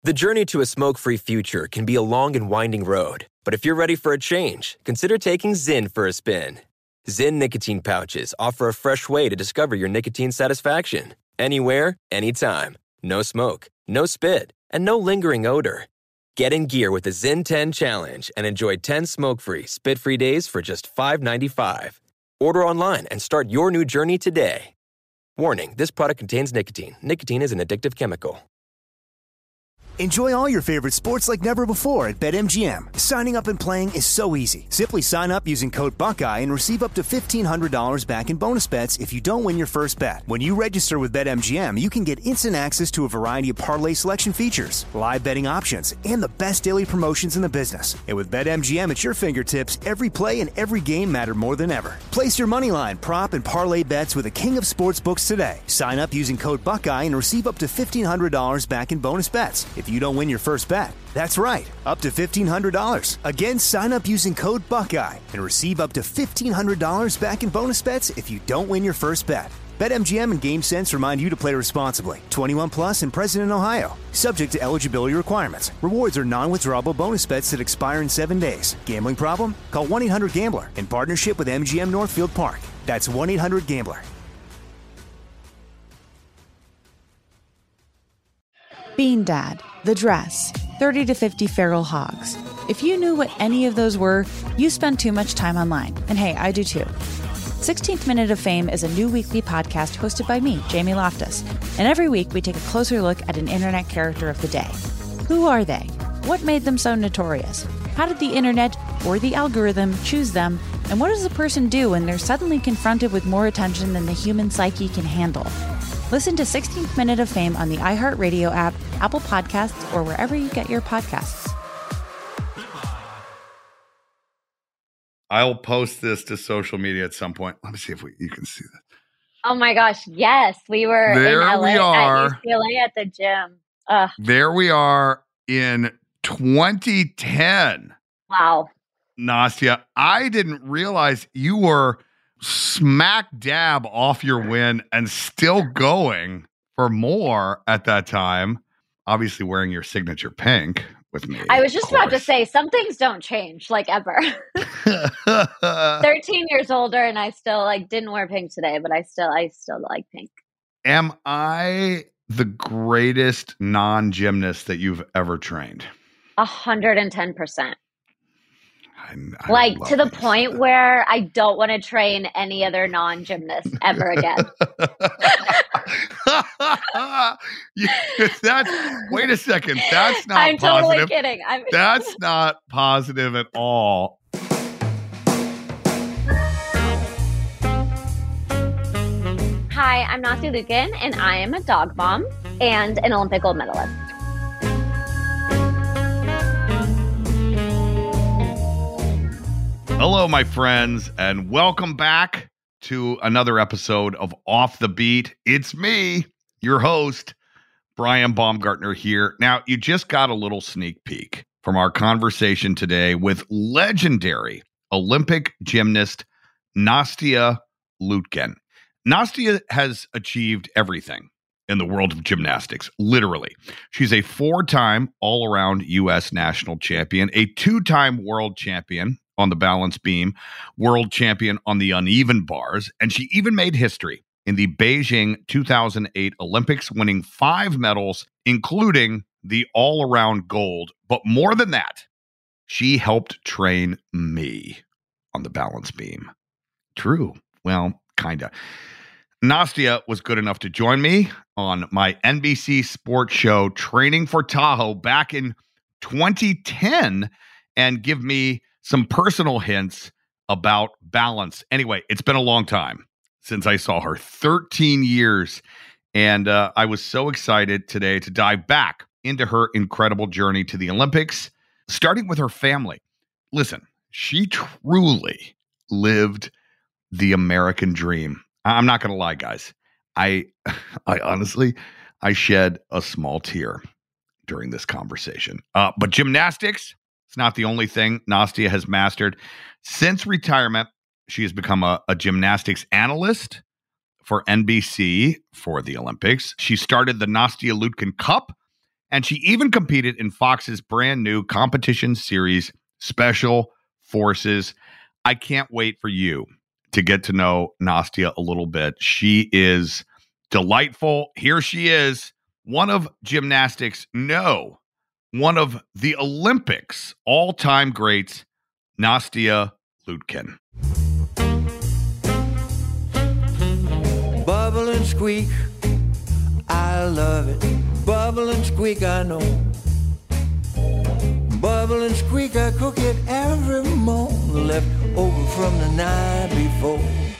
The journey to a smoke-free future can be a long and winding road, but if you're ready for a change, consider taking Zyn for a spin. Zyn nicotine pouches offer a fresh way to discover your nicotine satisfaction. Anywhere, anytime. No smoke, no spit, and no lingering odor. Get in gear with the Zyn 10 Challenge and enjoy 10 smoke-free, spit-free days for just $5.95. Order online and start your new journey today. Warning, this product contains nicotine. Nicotine is an addictive chemical. Enjoy all your favorite sports like never before at BetMGM. Signing up and playing is so easy. Simply sign up using code Buckeye and receive up to $1,500 back in bonus bets if you don't win your first bet. When you register with BetMGM, you can get instant access to a variety of parlay selection features, live betting options, and the best daily promotions in the business. And with BetMGM at your fingertips, every play and every game matter more than ever. Place your moneyline, prop, and parlay bets with the king of sportsbooks today. Sign up using code Buckeye and receive up to $1,500 back in bonus bets if you don't win your first bet. That's right, up to $1,500. Again, sign up using code Buckeye and receive up to $1,500 back in bonus bets if you don't win your first bet. BetMGM and GameSense remind you to play responsibly. 21 plus and present in Ohio. Subject to eligibility requirements. Rewards are non-withdrawable bonus bets that expire in 7 days. Gambling problem? Call 1-800-GAMBLER in partnership with MGM Northfield Park. That's 1-800-GAMBLER. Bean Dad, The Dress, 30 to 50 Feral Hogs. If you knew what any of those were, you spend too much time online. And hey, I do too. 16th Minute of Fame is a new weekly podcast hosted by me, Jamie Loftus. And every week we take a closer look at an internet character of the day. Who are they? What made them so notorious? How did the internet or the algorithm choose them? And what does a person do when they're suddenly confronted with more attention than the human psyche can handle? Listen to 16th Minute of Fame on the iHeartRadio app, Apple Podcasts, or wherever you get your podcasts. I'll post this to social media at some point. Let me see if you can see that. Oh my gosh, yes. We were there in LA we are. At UCLA at the gym. There we are in 2010. Wow. Nastia, I didn't realize you were smack dab off your win and still going for more at that time. Obviously wearing your signature pink with me. I was just about to say, some things don't change, like, ever. 13 years older and I still didn't wear pink today, but I still like pink. Am I the greatest non-gymnast that you've ever trained? 110%. I to the point where I don't want to train any other non-gymnast ever again. Wait a second. That's not I'm positive. totally kidding. That's not positive at all. Hi, I'm Nastia Liukin, and I am a dog mom and an Olympic gold medalist. Hello, my friends, and welcome back to another episode of Off the Beat. It's me, your host, Brian Baumgartner here. Now, you just got a little sneak peek from our conversation today with legendary Olympic gymnast Nastia Liukin. Nastia has achieved everything in the world of gymnastics, literally. She's a 4-time all-around U.S. national champion, a 2-time world champion on the balance beam, world champion on the uneven bars, and she even made history in the Beijing 2008 Olympics, winning 5 medals, including the all-around gold. But more than that, she helped train me on the balance beam. True. Well, kinda. Nastia was good enough to join me on my NBC sports show, Training for Tahoe, back in 2010, and give me some personal hints about balance. Anyway, it's been a long time since I saw her, 13 years. And I was so excited today to dive back into her incredible journey to the Olympics, starting with her family. Listen, she truly lived the American dream. I'm not going to lie, guys. I honestly, I shed a small tear during this conversation. But gymnastics, it's not the only thing Nastia has mastered. Since retirement, she has become a gymnastics analyst for NBC for the Olympics. She started the Nastia Liukin Cup And she even competed in Fox's brand new competition series, Special Forces. I can't wait for you to get to know Nastia a little bit. She is delightful. Here she is, one of gymnastics, one of the Olympics all-time greats, Nastia Liukin. Bubble and squeak, I love it. Bubble and squeak, I know. Bubble and squeak, I cook it every morning, left over from the night before.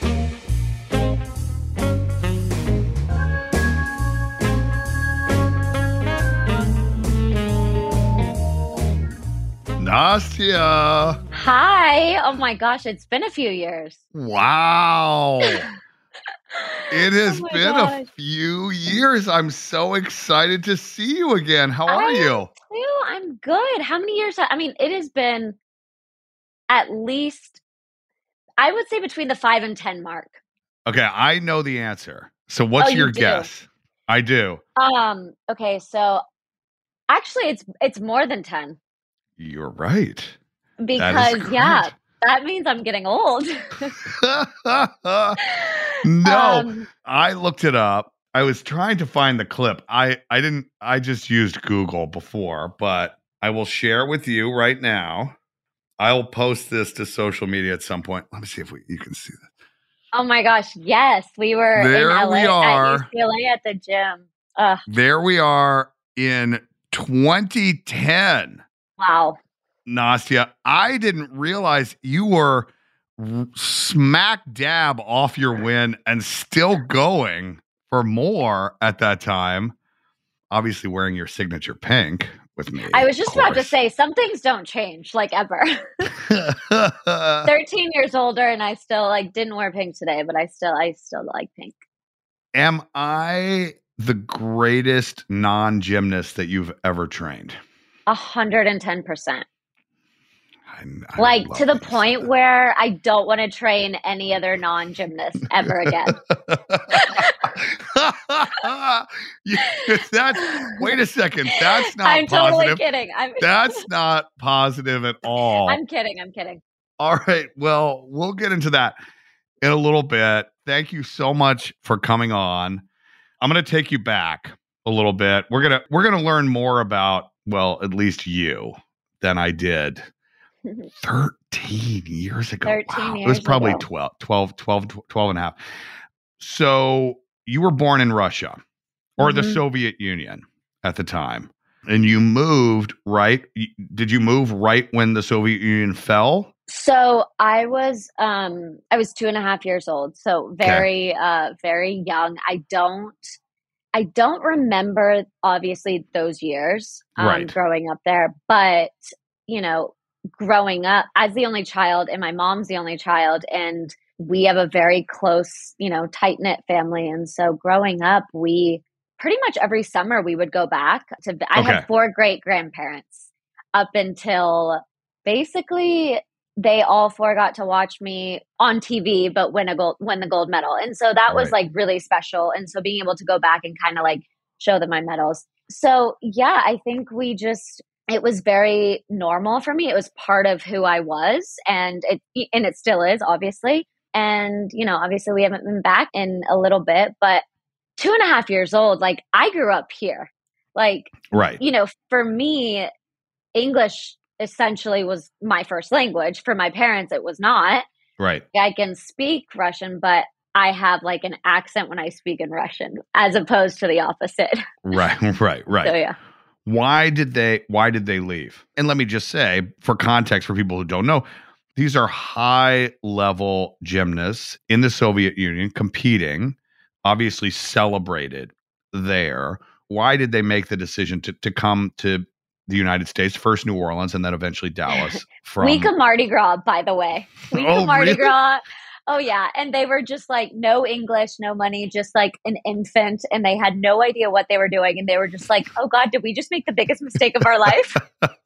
Nastia. Hi. Oh my gosh, it's been a few years. Wow. It has Oh my been gosh. a few years. I'm so excited to see you again. How are you? I'm good. How many years? I mean, it has been at least, I would say, between the 5 and 10 mark. Okay, I know the answer. So what's you your do? guess? I do. Okay, so actually it's more than 10. You're right. Because correct. that means I'm getting old. No, I looked it up. I was trying to find the clip. I just used Google before, but I will share with you right now. I'll post this to social media at some point. Let me see if you can see this. Oh my gosh, yes. We were There in LA we are. at UCLA at the gym. Ugh, There we are in 2010. wow. Nastia, I didn't realize you were smack dab off your win and still going for more at that time. Obviously wearing your signature pink with me. I was just about to say, some things don't change, like, ever. 13 years older and I still didn't wear pink today, but I still like pink. Am I the greatest non-gymnast that you've ever trained? 110%. I Like, love to the that you point said where I don't want to train any other non-gymnast ever again. Wait a second. That's not I'm positive. totally kidding. That's not positive at all. I'm kidding. All right. Well, we'll get into that in a little bit. Thank you so much for coming on. I'm going to take you back a little bit. We're going to learn more about, well, at least you than I did 13 years ago. 13 Wow. years It was probably ago. 12 and a half. So you were born in Russia or the Soviet Union at the time, and you moved, right? Did you move right when the Soviet Union fell? So I was 2.5 years old. So very, very young. I don't remember obviously those years, Right. growing up there, but growing up as the only child, and my mom's the only child, and we have a very close, tight-knit family. And so growing up, we pretty much every summer we would go back to, I had 4 great grandparents up until basically they all 4 got to watch me on TV, but win the gold medal. And so that was really special. And so being able to go back and kind of show them my medals. So yeah, I think it was very normal for me. It was part of who I was, and it still is, obviously. And, obviously we haven't been back in a little bit, but 2.5 years old, I grew up here. Right. For me, English essentially was my first language. For my parents, it was not. Right. I can speak Russian, but I have an accent when I speak in Russian, as opposed to the opposite. Right. So yeah. Why did they leave? And let me just say, for context, for people who don't know, these are high-level gymnasts in the Soviet Union competing, obviously celebrated there. Why did they make the decision to come to the United States, first New Orleans, and then eventually Dallas? Week of Mardi Gras, by the way. Week of Mardi really? Gras. Oh, yeah. And they were just no English, no money, just an infant. And they had no idea what they were doing. And they were just oh, God, did we just make the biggest mistake of our life?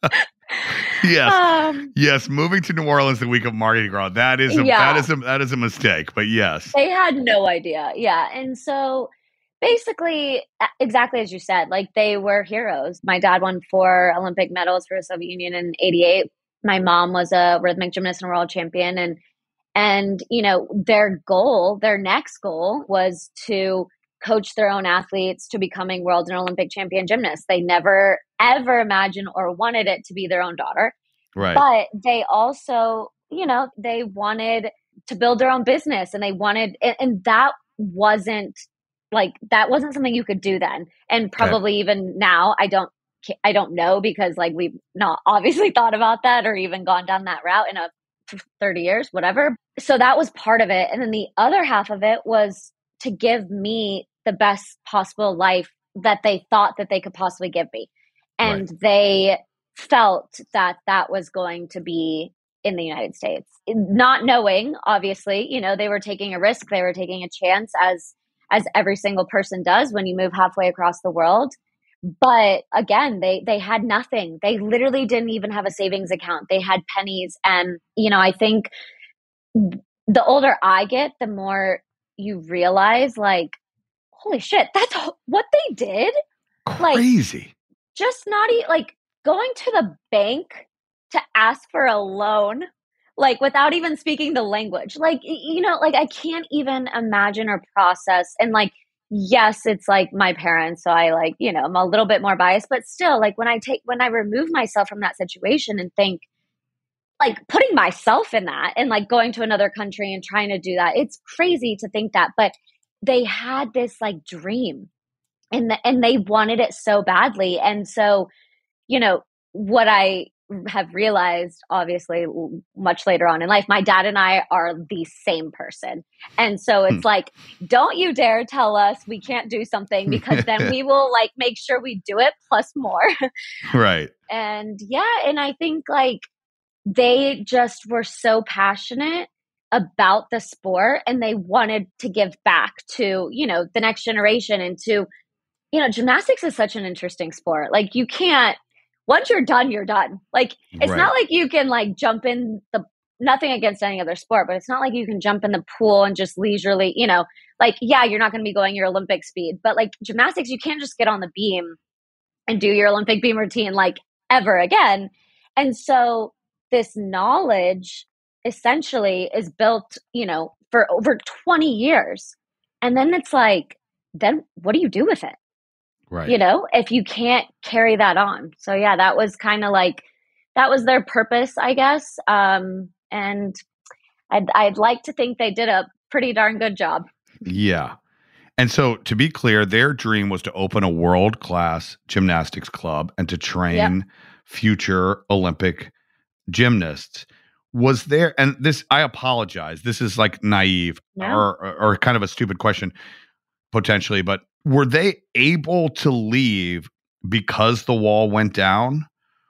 Yes. Yes. Moving to New Orleans the week of Mardi Gras. That is a mistake. But yes. They had no idea. Yeah. And so basically exactly as you said, like they were heroes. My dad won 4 Olympic medals for the Soviet Union in '88. My mom was a rhythmic gymnast and world champion. And, you know, their next goal was to coach their own athletes to becoming world and Olympic champion gymnasts. They never, ever imagined or wanted it to be their own daughter. Right. But they also, you know, they wanted to build their own business, and they wanted, and that wasn't something you could do then. And probably even now, I don't know, because like we've not obviously thought about that or even gone down that route in 30 years, whatever. So that was part of it. And then the other half of it was to give me the best possible life that they thought that they could possibly give me. And they felt that that was going to be in the United States, not knowing, obviously, you know, they were taking a risk, they were taking a chance, as every single person does when you move halfway across the world. But again, they had nothing. They literally didn't even have a savings account. They had pennies. And, you know, I think the older I get, the more you realize, like, holy shit, that's what they did. Crazy. Like, just not like going to the bank to ask for a loan, like without even speaking the language. Like, you know, like I can't even imagine or process. And like, yes, it's like my parents. So I like, you know, I'm a little bit more biased, but still, like when I remove myself from that situation and think, like putting myself in that and like going to another country and trying to do that, it's crazy to think that. But they had this like dream, and they wanted it so badly. And so, you know, what I have realized, obviously, much later on in life, my dad and I are the same person. And so it's like, don't you dare tell us we can't do something, because then we will like make sure we do it plus more. Right. And yeah, and I think like they just were so passionate about the sport, and they wanted to give back to, you know, the next generation. And to, you know, gymnastics is such an interesting sport. Like you can't, once you're done, you're done. Like, it's not like you can like jump in nothing against any other sport, but it's not like you can jump in the pool and just leisurely, you know, like, yeah, you're not going to be going your Olympic speed, but like gymnastics, you can't just get on the beam and do your Olympic beam routine like ever again. And so this knowledge essentially is built, you know, for over 20 years. And then it's like, then what do you do with it? Right. You know, if you can't carry that on. So yeah, that was kind of like, that was their purpose, I guess. And I'd like to think they did a pretty darn good job. Yeah. And so to be clear, their dream was to open a world-class gymnastics club and to train future Olympic gymnasts. Was there, and this, I apologize, this is like naive or kind of a stupid question potentially, but were they able to leave because the wall went down?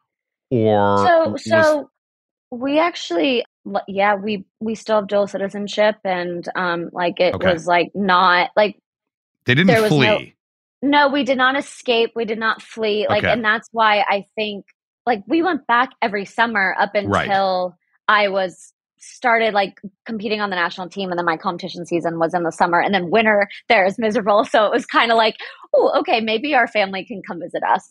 Or so we actually, we still have dual citizenship, and like it was like not like they didn't flee. No, we did not escape. We did not flee. Like, and that's why I think like we went back every summer up until I started like competing on the national team, and then my competition season was in the summer, and then winter there is miserable. So it was kind of like, oh, okay, maybe our family can come visit us.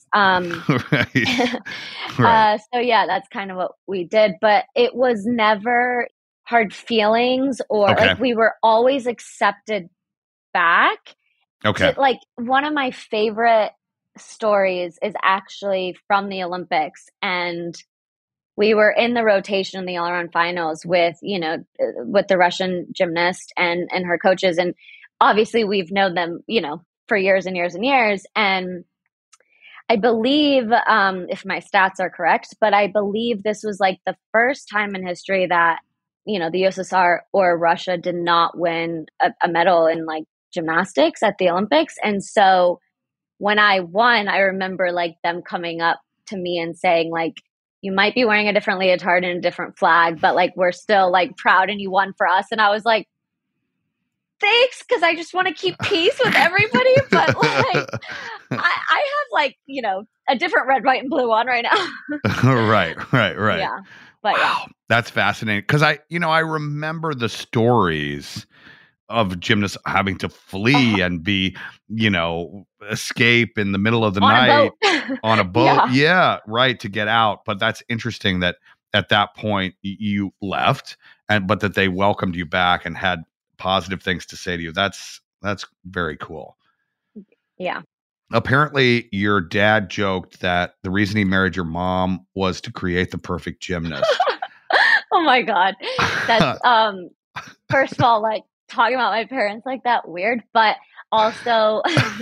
So yeah, that's kind of what we did, but it was never hard feelings or like we were always accepted back. Like one of my favorite stories is actually from the Olympics, and we were in the rotation in the all-around finals with, you know, with the Russian gymnast and her coaches. And obviously we've known them, you know, for years and years and years. And I believe, if my stats are correct, but I believe this was like the first time in history that, you know, the USSR or Russia did not win a medal in like gymnastics at the Olympics. And so when I won, I remember like them coming up to me and saying like, you might be wearing a different leotard and a different flag, but like, we're still like proud and you won for us. And I was like, thanks. Cause I just want to keep peace with everybody. But like, I have like, you know, a different red, white, and blue on right now. Right. Yeah. But wow, that's fascinating. Cause I remember the stories of gymnasts having to flee and be, escape in the middle of the On a night boat. on a boat. Yeah. Yeah, right, to get out. But that's interesting that at that point you left, but that they welcomed you back and had positive things to say to you. That's very cool. Yeah. Apparently, your dad joked that the reason he married your mom was to create the perfect gymnast. Oh my God. That's first of all, like talking about my parents like that, weird, but also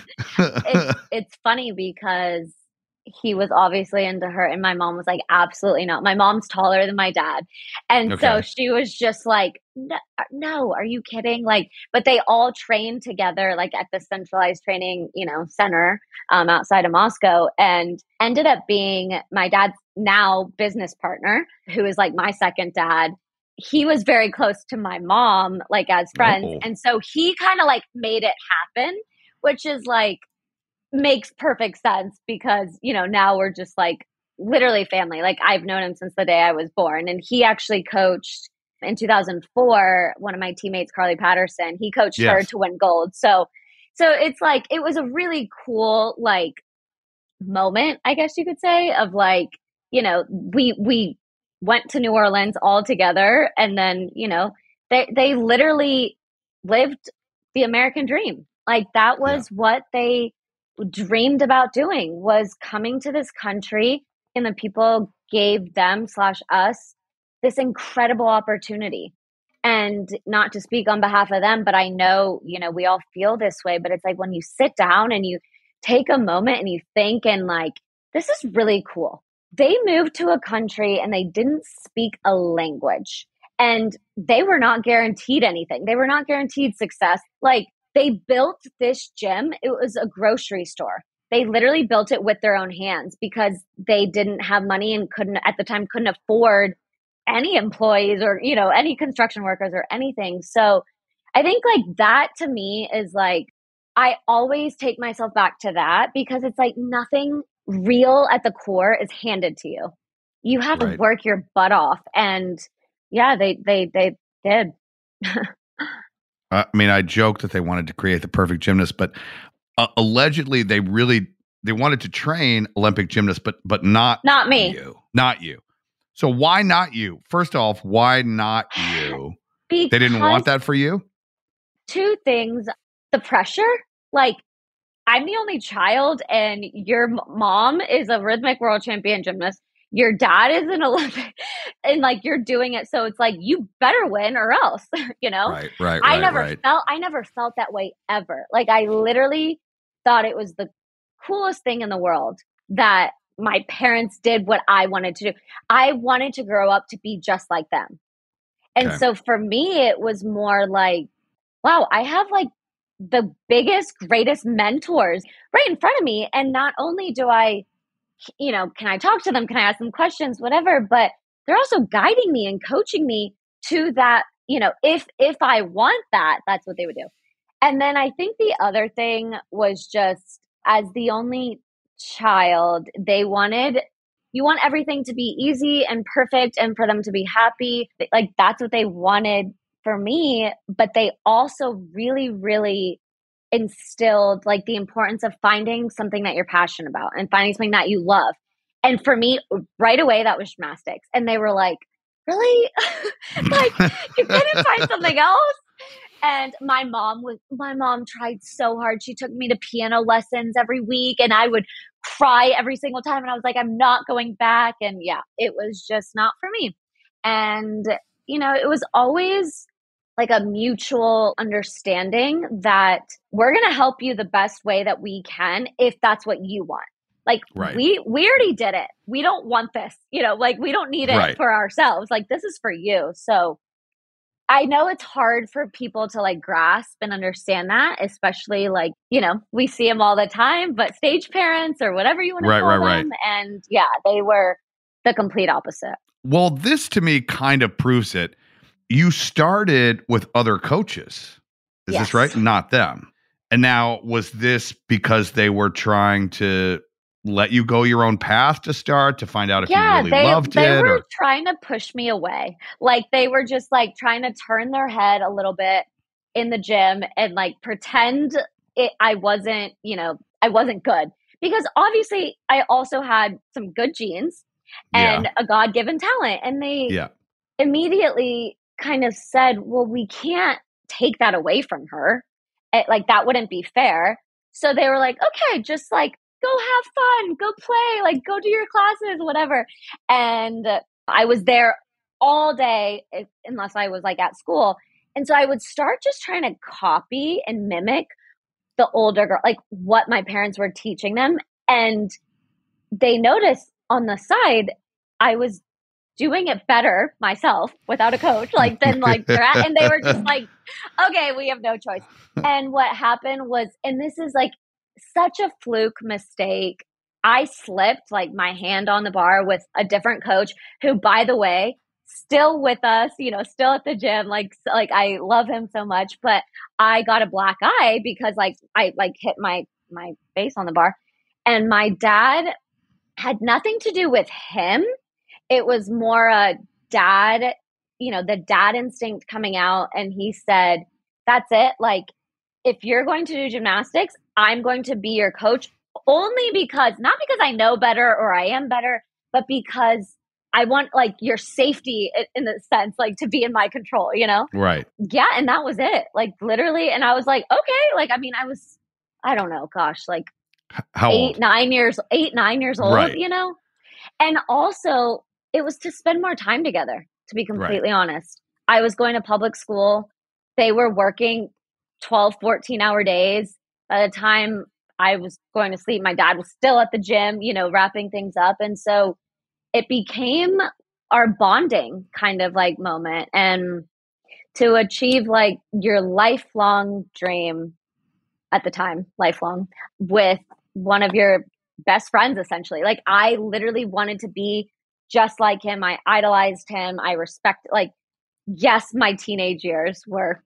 it's funny because he was obviously into her and my mom was like, absolutely not. My mom's taller than my dad. And so Okay. she was just like, no, are you kidding? Like, but they all trained together, like at the centralized training, center outside of Moscow, and ended up being my dad's now business partner, who is like my second dad. He was very close to my mom, like as friends. Oh. And so he kind of like made it happen, which is like, makes perfect sense because, now we're just like literally family. Like I've known him since the day I was born. And he actually coached in 2004, one of my teammates, Carly Patterson, he coached her Yes. to win gold. So it's like, it was a really cool, like moment, I guess you could say, of like, we went to New Orleans all together and then, they literally lived the American dream. Like that was what they dreamed about doing, was coming to this country, and the people gave them / us this incredible opportunity. And not to speak on behalf of them, but I know, we all feel this way, but it's like when you sit down and you take a moment and you think and like, this is really cool. They moved to a country and they didn't speak a language and they were not guaranteed anything. They were not guaranteed success. Like they built this gym. It was a grocery store. They literally built it with their own hands because they didn't have money and couldn't afford any employees or, any construction workers or anything. So I think like that to me is like, I always take myself back to that because it's like nothing real at the core is handed to you. You have to work your butt off. And yeah, they did. I mean, I joked that they wanted to create the perfect gymnast, but allegedly they wanted to train Olympic gymnasts, but not me. Not you. So why not you? First off, why not you? Because they didn't want that for you? Two things. The pressure, like I'm the only child and your mom is a rhythmic world champion gymnast. Your dad is an Olympic and like you're doing it. So it's like, you better win or else, Right. I never felt that way ever. Like I literally thought it was the coolest thing in the world that my parents did what I wanted to do. I wanted to grow up to be just like them. And so for me, it was more like, wow, I have like the biggest, greatest mentors right in front of me. And not only do I, can I talk to them? Can I ask them questions? Whatever. But they're also guiding me and coaching me to that, if I want that, that's what they would do. And then I think the other thing was just as the only child, you want everything to be easy and perfect and for them to be happy. Like that's what they wanted for me. But they also really, really instilled like the importance of finding something that you're passionate about and finding something that you love. And for me, right away, that was gymnastics. And they were like, really? Like you couldn't find something else? And my mom tried so hard. She took me to piano lessons every week and I would cry every single time. And I was like, I'm not going back. And yeah, it was just not for me. And, it was always like a mutual understanding that we're going to help you the best way that we can, if that's what you want. Like we already did it. We don't want this, like we don't need it for ourselves. Like this is for you. So I know it's hard for people to like grasp and understand that, especially like, we see them all the time, but stage parents or whatever you want to call them. And yeah, they were the complete opposite. Well, this to me kind of proves it. You started with other coaches. Is this right? Not them. And now was this because they were trying to let you go your own path to start to find out if you really loved it? They were trying to push me away. Like they were just like trying to turn their head a little bit in the gym and like pretend I wasn't, I wasn't good, because obviously I also had some good genes and a God-given talent. And they immediately kind of said, well, we can't take that away from her. Like, that wouldn't be fair. So they were like, okay, just like, go have fun, go play, like go do your classes, whatever. And I was there all day unless I was like at school. And so I would start just trying to copy and mimic the older girl, like what my parents were teaching them. And they noticed on the side, I was doing it better myself without a coach, like than like that. And they were just like, okay, we have no choice. And what happened was, and this is like such a fluke mistake, I slipped like my hand on the bar with a different coach who, by the way, still with us, still at the gym. Like I love him so much, but I got a black eye because like I like hit my face on the bar. And my dad had nothing to do with him. It was more a dad, the dad instinct coming out. And he said, that's it. Like, if you're going to do gymnastics, I'm going to be your coach, only because, not because I know better or I am better, but because I want like your safety in the sense, like to be in my control, Right. Yeah. And that was it. Like literally. And I was like, okay. Like, I mean, I don't know, gosh, like how 9 years old, right. And also it was to spend more time together, to be completely honest. I was going to public school. They were working 12, 14-hour days. By the time I was going to sleep, my dad was still at the gym, wrapping things up. And so it became our bonding kind of like moment. And to achieve like your lifelong dream at the time, lifelong, with one of your best friends, essentially. Like, I literally wanted to be just like him. I idolized him. I respect, like, yes, my teenage years were,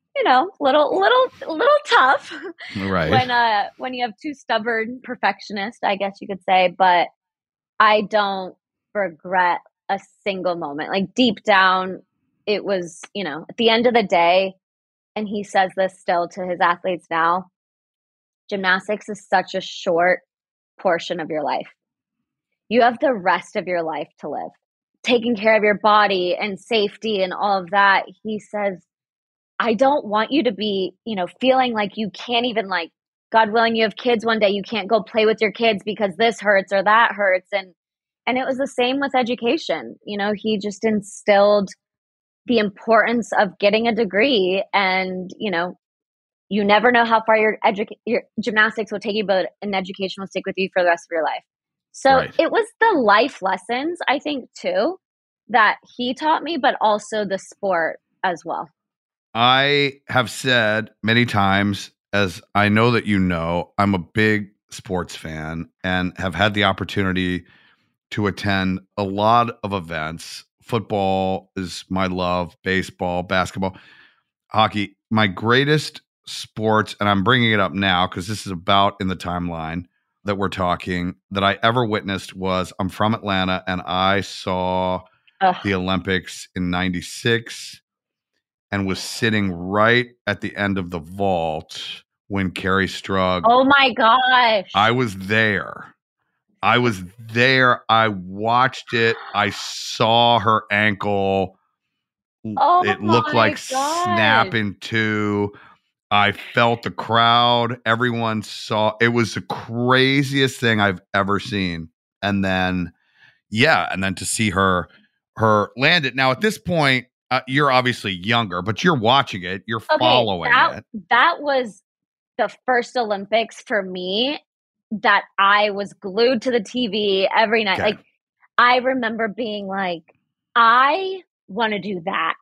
little tough. Right. When you have two stubborn perfectionists, I guess you could say, but I don't regret a single moment. Like, deep down, it was, at the end of the day, and he says this still to his athletes now, gymnastics is such a short portion of your life. You have the rest of your life to live. Taking care of your body and safety and all of that. He says, I don't want you to be, feeling like you can't even, like, God willing, you have kids one day, you can't go play with your kids because this hurts or that hurts. And it was the same with education. He just instilled the importance of getting a degree, and, you never know how far your gymnastics will take you, but an education will stick with you for the rest of your life. So It was the life lessons, I think, too, that he taught me, but also the sport as well. I have said many times, as I know that I'm a big sports fan and have had the opportunity to attend a lot of events. Football is my love, baseball, basketball, hockey. My greatest sports, and I'm bringing it up now because this is about in the timeline that we're talking, that I ever witnessed was, I'm from Atlanta, and I saw the Olympics in '96 and was sitting right at the end of the vault when Kerri Strug. Oh my gosh. I was there. I watched it. I saw her ankle. It looked like snap in two. I felt the crowd. Everyone saw. It was the craziest thing I've ever seen. And then to see her land it. Now, at this point, you're obviously younger, but you're watching it. You're following it. That was the first Olympics for me that I was glued to the TV every night. Okay. Like, I remember being like, I want to do that.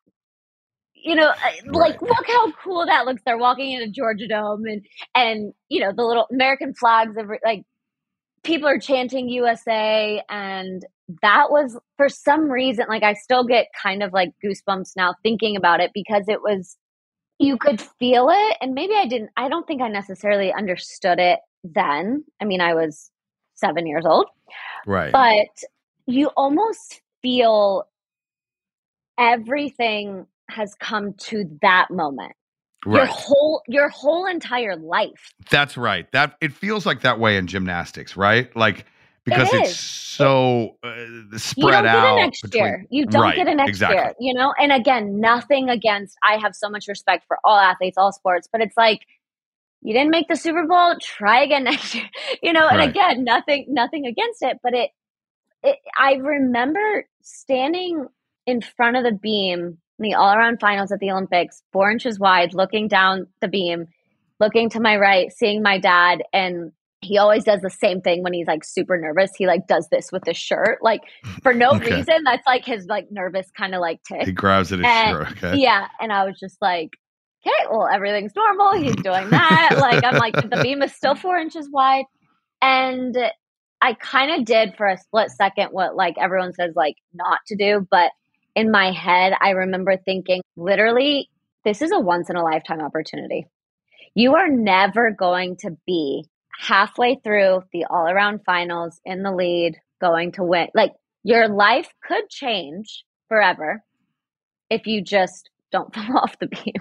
Like, look how cool that looks. They're walking into Georgia Dome and the little American flags of, like, people are chanting USA. And that was, for some reason, like, I still get kind of like goosebumps now thinking about it, because it was, you could feel it. And maybe I don't think I necessarily understood it then. I mean, I was 7 years old. Right. But you almost feel everything has come to that moment. Right. Your whole entire life. That's right. That it feels like that way in gymnastics, right? Like because it's so spread out. You don't get an next year, you know? And again, nothing against, I have so much respect for all athletes, all sports, but it's like, you didn't make the Super Bowl, try again next year, you know? And again, nothing against it, but I remember standing in front of the beam in the all-around finals at the Olympics, 4 inches wide, looking down the beam, looking to my right, seeing my dad, and he always does the same thing when he's like super nervous. He like does this with his shirt, like for no reason. That's like his like nervous kind of like tick. He grabs at his shirt. Okay. Yeah. And I was just like, okay, well, everything's normal. He's doing that. Like, I'm like, the beam is still 4 inches wide. And I kind of did for a split second what like everyone says like not to do. But in my head, I remember thinking, literally, this is a once in a lifetime opportunity. You are never going to be halfway through the all around finals in the lead, going to win. Like, your life could change forever if you just don't fall off the beam.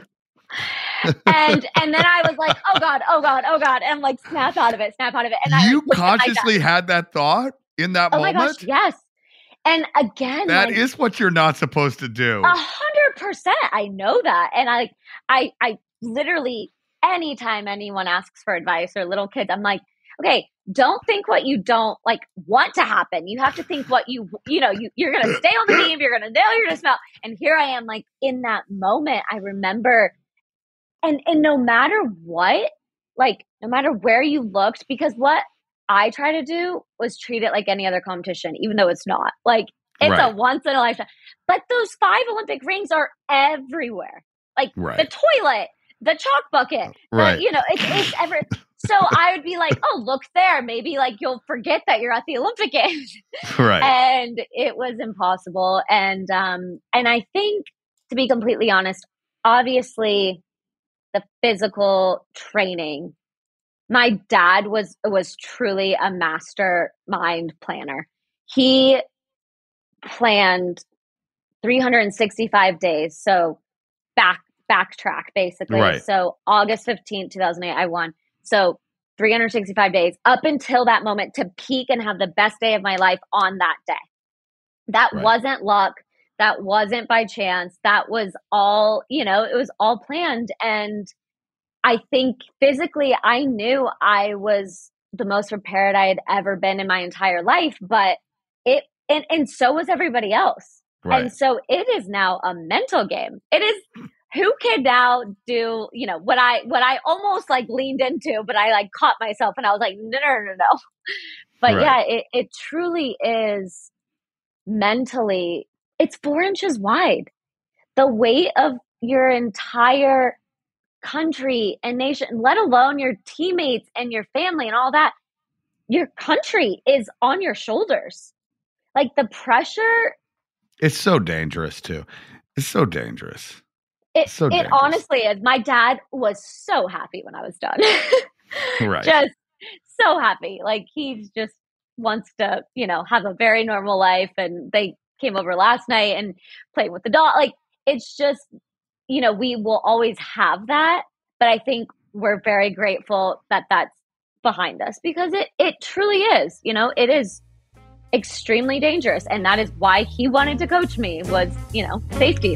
and then I was like, oh God, and like snap out of it. And you consciously had that thought in that moment? Oh my gosh, yes. And again, that like, is what you're not supposed to do. 100%. I know that. And I literally, anytime anyone asks for advice or little kids, I'm like, okay, don't think what you don't like want to happen. You have to think what you're going to stay on the beam. You're going to nail, you're going to smell. And here I am, like in that moment, I remember, and no matter what, like no matter where you looked, because what I try to do was treat it like any other competition, even though it's not. Like, it's a once in a lifetime. But those 5 Olympic rings are everywhere. Like the toilet, the chalk bucket, it's ever. So I would be like, oh, look there. Maybe like you'll forget that you're at the Olympic Games. Right. And it was impossible. And I think, to be completely honest, obviously the physical training, my dad was truly a mastermind planner. He planned 365 days. So backtrack basically. Right. So August 15th, 2008, I won. So 365 days up until that moment to peak and have the best day of my life on that day. That wasn't luck. That wasn't by chance. That was all, it was all planned. And I think physically I knew I was the most prepared I had ever been in my entire life, but and so was everybody else. Right. And so it is now a mental game. It is who can now do, what I almost like leaned into, but I like caught myself and I was like, no. But yeah, it truly is mentally, it's 4 inches wide. The weight of your entire country and nation, let alone your teammates and your family and all that, your country is on your shoulders. Like the pressure. It's so dangerous too. It's so dangerous. It honestly is. My dad was so happy when I was done. Right. Just so happy. Like he just wants to, have a very normal life. And they came over last night and played with the dog. Like it's just, we will always have that. But I think we're very grateful that that's behind us because it truly is, it is extremely dangerous. And that is why he wanted to coach me was, safety.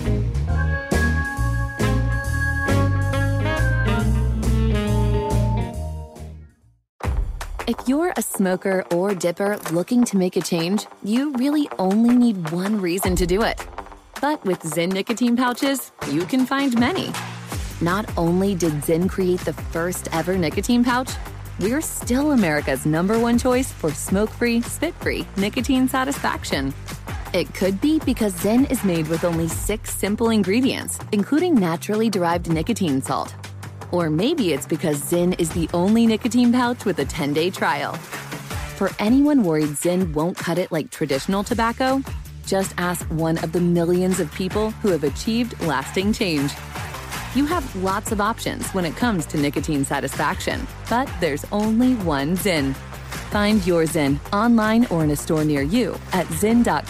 If you're a smoker or dipper looking to make a change, you really only need one reason to do it. But with Zyn nicotine pouches, you can find many. Not only did Zyn create the first ever nicotine pouch, we're still America's #1 choice for smoke-free, spit-free nicotine satisfaction. It could be because Zyn is made with only 6 simple ingredients, including naturally derived nicotine salt. Or maybe it's because Zyn is the only nicotine pouch with a 10-day trial. For anyone worried Zyn won't cut it like traditional tobacco, just ask one of the millions of people who have achieved lasting change. You have lots of options when it comes to nicotine satisfaction, but there's only one Zyn. Find your Zyn online or in a store near you at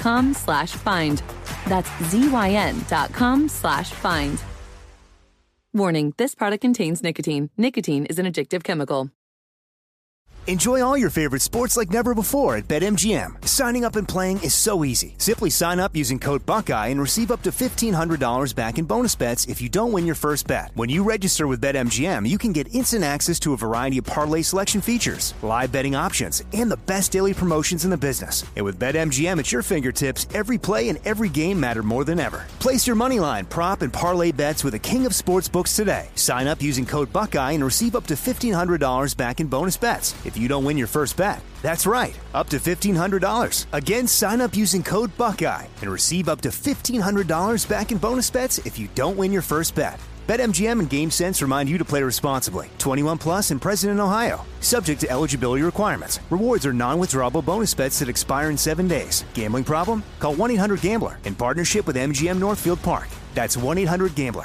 zyn.com/find. That's ZYN.com/find. Warning, this product contains nicotine. Nicotine is an addictive chemical. Enjoy all your favorite sports like never before at BetMGM. Signing up and playing is so easy. Simply sign up using code Buckeye and receive up to $1,500 back in bonus bets if you don't win your first bet. When you register with BetMGM, you can get instant access to a variety of parlay selection features, live betting options, and the best daily promotions in the business. And with BetMGM at your fingertips, every play and every game matter more than ever. Place your moneyline, prop, and parlay bets with the king of sportsbooks today. Sign up using code Buckeye and receive up to $1,500 back in bonus bets if you don't win your first bet. That's right, up to $1,500. Again, sign up using code Buckeye and receive up to $1,500 back in bonus bets if you don't win your first bet. BetMGM and GameSense remind you to play responsibly. 21 plus and present in Ohio. Subject to eligibility requirements. Rewards are non-withdrawable bonus bets that expire in 7 days. Gambling problem? Call 1-800-GAMBLER in partnership with MGM Northfield Park. That's 1-800-GAMBLER.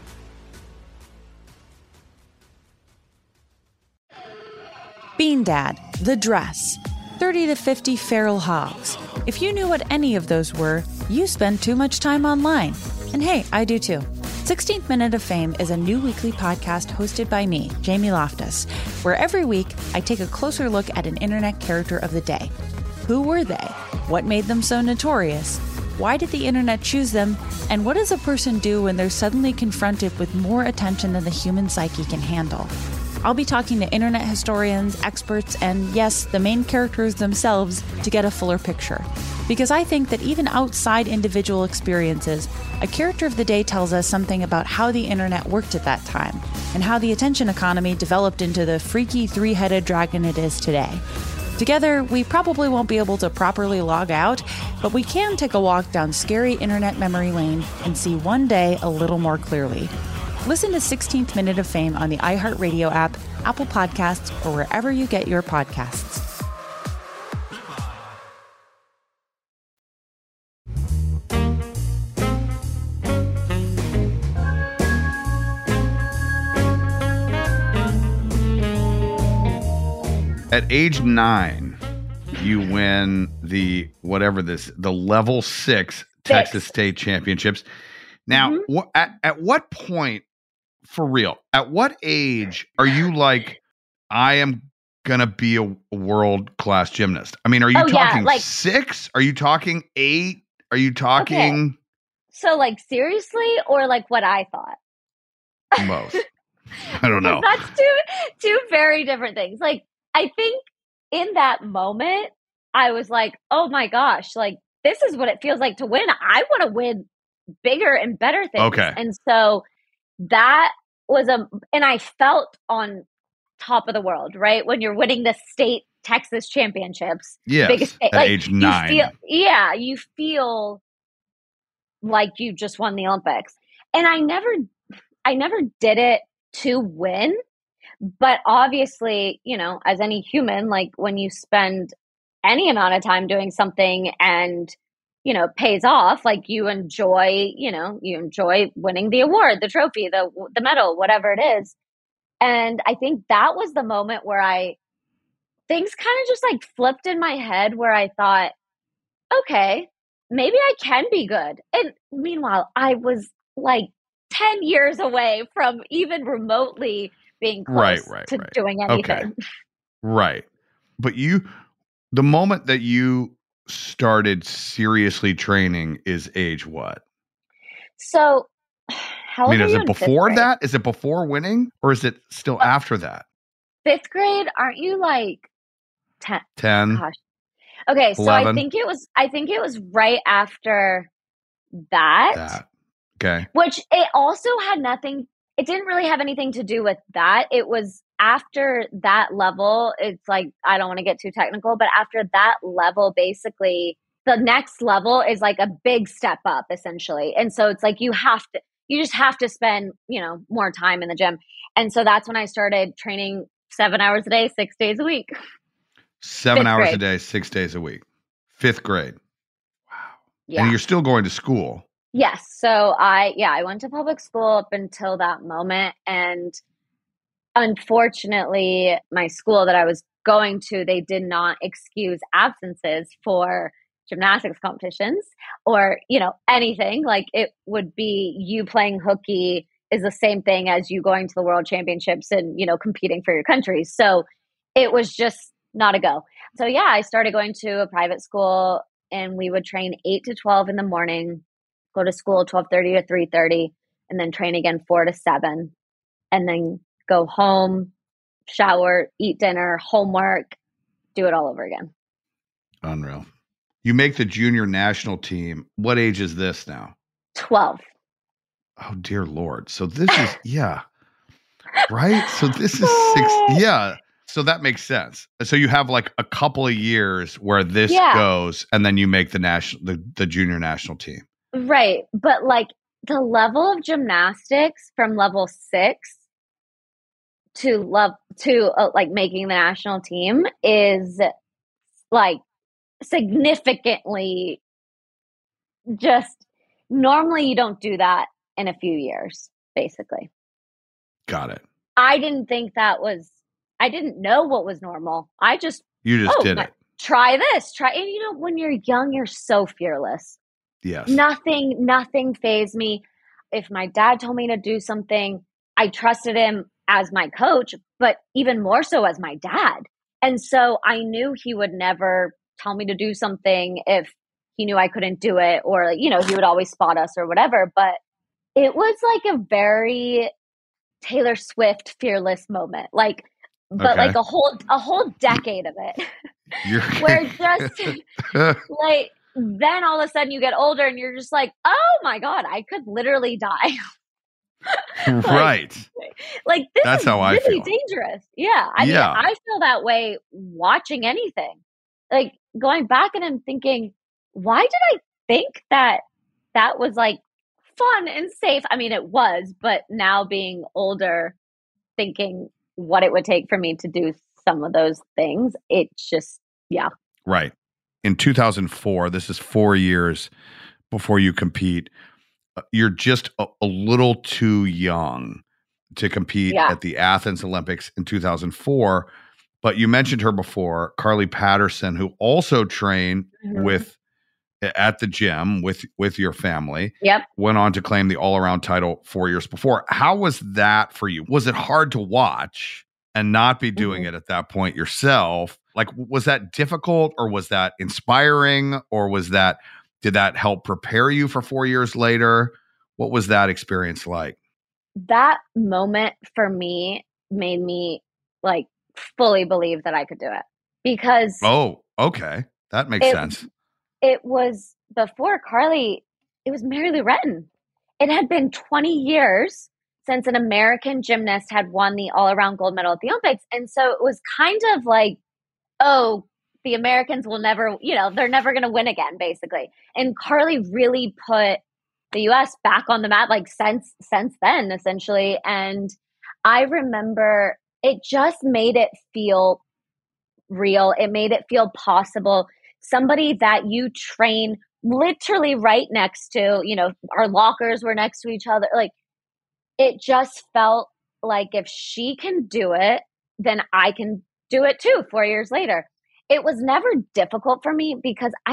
Bean Dad, The Dress, 30 to 50 Feral Hogs. If you knew what any of those were, you spend too much time online. And hey, I do too. 16th Minute of Fame is a new weekly podcast hosted by me, Jamie Loftus, where every week I take a closer look at an internet character of the day. Who were they? What made them so notorious? Why did the internet choose them? And what does a person do when they're suddenly confronted with more attention than the human psyche can handle? I'll be talking to internet historians, experts, and yes, the main characters themselves to get a fuller picture. Because I think that even outside individual experiences, a character of the day tells us something about how the internet worked at that time, and how the attention economy developed into the freaky three-headed dragon it is today. Together, we probably won't be able to properly log out, but we can take a walk down scary internet memory lane and see one day a little more clearly. Listen to 16th Minute of Fame on the iHeartRadio app, Apple Podcasts, or wherever you get your podcasts. At age 9, you win the level 6 Texas State Championships. Now, at what point, for real, at what age are you like, I am going to be a world-class gymnast? I mean, are you talking 6? Are you talking 8? Are you talking... Okay. So, like, seriously, or like what I thought? Both. I don't know. That's two very different things. Like, I think in that moment, I was like, oh my gosh, like, this is what it feels like to win. I want to win bigger and better things. Okay. And so that was and I felt on top of the world, right? When you're winning the state Texas championships. Yes, biggest state, at age 9. You feel like you just won the Olympics. And I never did it to win. But obviously, you know, as any human, like when you spend any amount of time doing something and, you know, pays off, like you enjoy winning the award, the trophy, the medal, whatever it is. And I think that was the moment where things kind of just like flipped in my head where I thought, okay, maybe I can be good. And meanwhile, I was like 10 years away from even remotely being close to doing anything. Okay. Right. But the moment that you started seriously training is age what? So, how old is are you it before that? Is it before winning, or is it still after that? 5th grade? Aren't you like 10? 10. Gosh. Okay, 11. So I think it was right after that. Okay. Which it also had nothing. It didn't really have anything to do with that. It was after that level. It's like, I don't want to get too technical, but after that level, basically the next level is like a big step up essentially. And so it's like, you just have to spend, you know, more time in the gym. And so that's when I started training 7 hours a day, 6 days a week. 7 hours a day, 6 days a week. 5th grade. Wow. Yeah. And you're still going to school. Yes. So I went to public school up until that moment. And unfortunately, my school that I was going to, they did not excuse absences for gymnastics competitions or, you know, anything. Like it would be you playing hooky is the same thing as you going to the world championships and, you know, competing for your country. So it was just not a go. So yeah, I started going to a private school and we would train 8 to 12 in the morning, go to school 12:30 to 3:30, and then train again 4 to 7, and then go home, shower, eat dinner, homework, do it all over again. Unreal. You make the junior national team. What age is this now? 12. Oh, dear Lord. So this is, yeah. Right? So this is 6. Yeah. So that makes sense. So you have like a couple of years where this goes, and then you make the junior national team. Right. But like the level of gymnastics from level 6 to like making the national team is like significantly just normally you don't do that in a few years, basically. Got it. I didn't know what was normal. You just did it. Try this, and you know, when you're young, you're so fearless. Yes. Nothing fazed me. If my dad told me to do something, I trusted him as my coach, but even more so as my dad. And so I knew he would never tell me to do something if he knew I couldn't do it, or, you know, he would always spot us or whatever. But it was like a very Taylor Swift fearless moment, like a whole decade of it. Where just like then all of a sudden you get older and you're just like, oh my God, I could literally die. Right. Like this That's is how I really feel. dangerous. Yeah. I mean, I feel that way watching anything. Like going back and I'm thinking, why did I think that was like fun and safe? I mean, it was, but now being older, thinking what it would take for me to do some of those things, it's just, yeah. Right. In 2004, this is 4 years before you compete. You're just a little too young to compete at the Athens Olympics in 2004. But you mentioned her before, Carly Patterson, who also trained at the gym with your family. Yep. Went on to claim the all-around title 4 years before. How was that for you? Was it hard to watch and not be doing it at that point yourself? Like, was that difficult, or was that inspiring, or did that help prepare you for 4 years later? What was that experience like? That moment for me made me like fully believe that I could do it, because oh, okay, that makes sense. It was before Carly. It was Mary Lou Retton. It had been 20 years since an American gymnast had won the all-around gold medal at the Olympics, and so it was kind of like, oh, the Americans will never, you know, they're never going to win again, basically. And Carly really put the U.S. back on the map, like since then, essentially. And I remember it just made it feel real. It made it feel possible. Somebody that you train literally right next to, you know, our lockers were next to each other. Like, it just felt like if she can do it, then I can do it too 4 years later. It was never difficult for me because I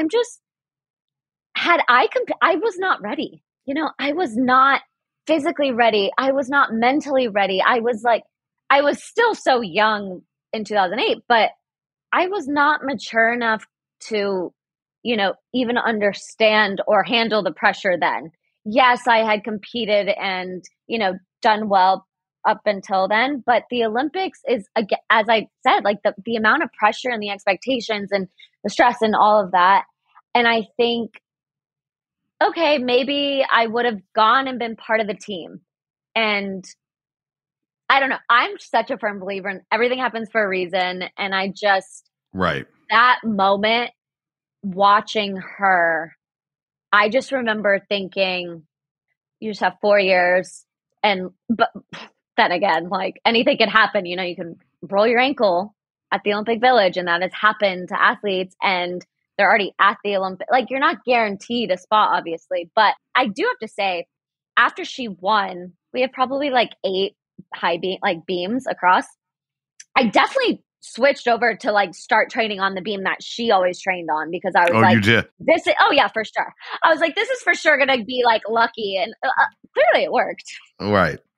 was not ready. You know, I was not physically ready. I was not mentally ready. I was still so young in 2008, but I was not mature enough to, you know, even understand or handle the pressure then. Yes, I had competed and, you know, done well up until then, but the Olympics is, as I said, like the amount of pressure and the expectations and the stress and all of that. And I think, okay, maybe I would have gone and been part of the team. And I don't know. I'm such a firm believer in everything happens for a reason. And I just, that moment watching her, I just remember thinking, you just have 4 years. But then again, like anything can happen. You know, you can roll your ankle at the Olympic Village, and that has happened to athletes, and they're already at the Olympic. Like, you're not guaranteed a spot, obviously. But I do have to say, after she won, we have probably like 8 high beams across. I definitely switched over to like start training on the beam that she always trained on, because I was you did? Yeah, for sure. I was like, this is for sure going to be like lucky. And clearly it worked. Right.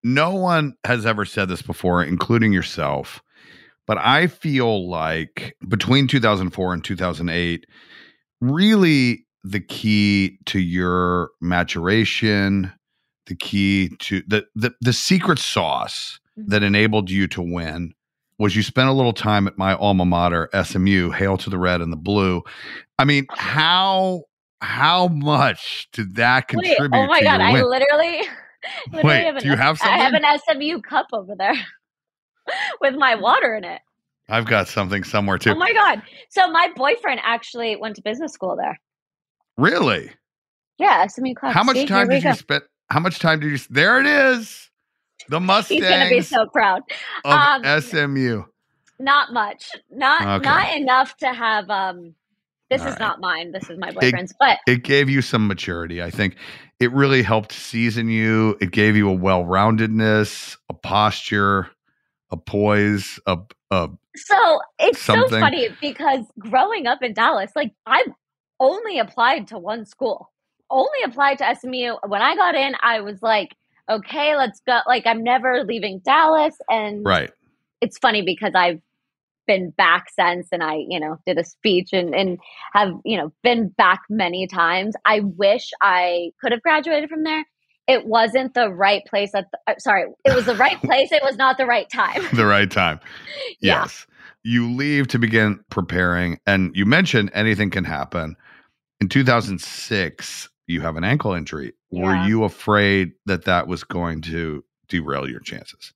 no one has ever said this before, including yourself, but I feel like between 2004 and 2008, really the key to your maturation, the key to the secret sauce that enabled you to win was you spent a little time at my alma mater, SMU, hail to the red and the blue. I mean, how much did that contribute oh my to God, your win? I literally Wait, do you have something? I have an SMU cup over there with my water in it. I've got something somewhere too. Oh my God. So my boyfriend actually went to business school there. Really? Yeah, SMU class. How much time did you spend? How much time did you? There it is. The Mustangs. He's gonna be so proud of SMU. Not much. Not enough to have. This is not mine. This is my boyfriend's. But it gave you some maturity. I think it really helped season you. It gave you a well-roundedness, a posture, a poise, So it's something. So funny because growing up in Dallas, like I only applied to one school, only applied to SMU. When I got in, I was like, okay, let's go. Like I'm never leaving Dallas. And it's funny because I've been back since, and I, did a speech and have, been back many times. I wish I could have graduated from there. It wasn't the right place it was the right place. It was not the right time. The right time. Yes. Yeah. You leave to begin preparing, and you mentioned anything can happen. In 2006, you have an ankle injury. Yeah. Were you afraid that was going to derail your chances?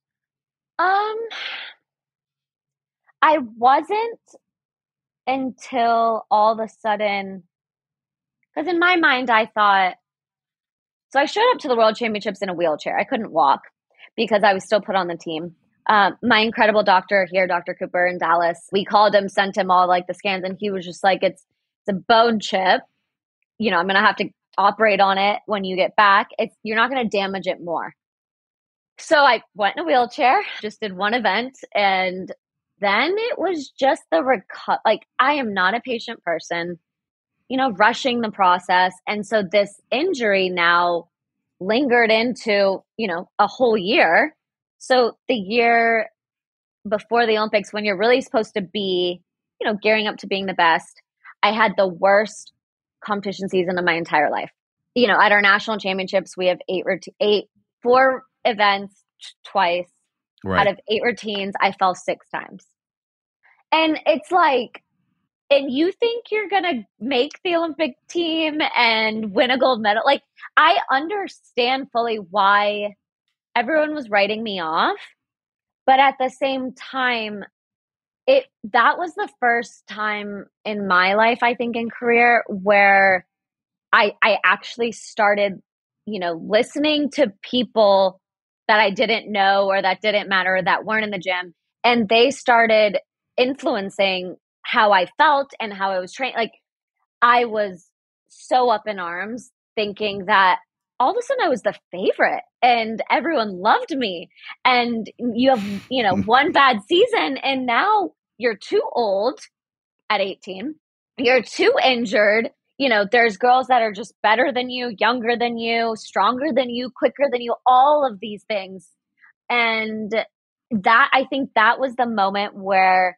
I wasn't until all of a sudden, because in my mind, I thought, so I showed up to the World Championships in a wheelchair. I couldn't walk because I was still put on the team. My incredible doctor here, Dr. Cooper in Dallas, we called him, sent him all like the scans, and he was just like, it's a bone chip. I'm going to have to operate on it when you get back. You're not going to damage it more. So I went in a wheelchair, just did one event, and then it was just like I am not a patient person, rushing the process. And so this injury now lingered into, a whole year. So the year before the Olympics, when you're really supposed to be, gearing up to being the best, I had the worst competition season of my entire life. At our national championships, we have 4 events twice. Right. Out of 8 routines, I fell 6 times. And it's like, and you think you're going to make the Olympic team and win a gold medal. Like, I understand fully why everyone was writing me off. But at the same time, that was the first time in my life, I think, in career where I actually started, listening to people that I didn't know or that didn't matter or that weren't in the gym. And they started influencing how I felt and how I was trained. Like I was so up in arms thinking that all of a sudden I was the favorite and everyone loved me. And you have, one bad season and now you're too old at 18. You're too injured. There's girls that are just better than you, younger than you, stronger than you, quicker than you, all of these things. And I think that was the moment where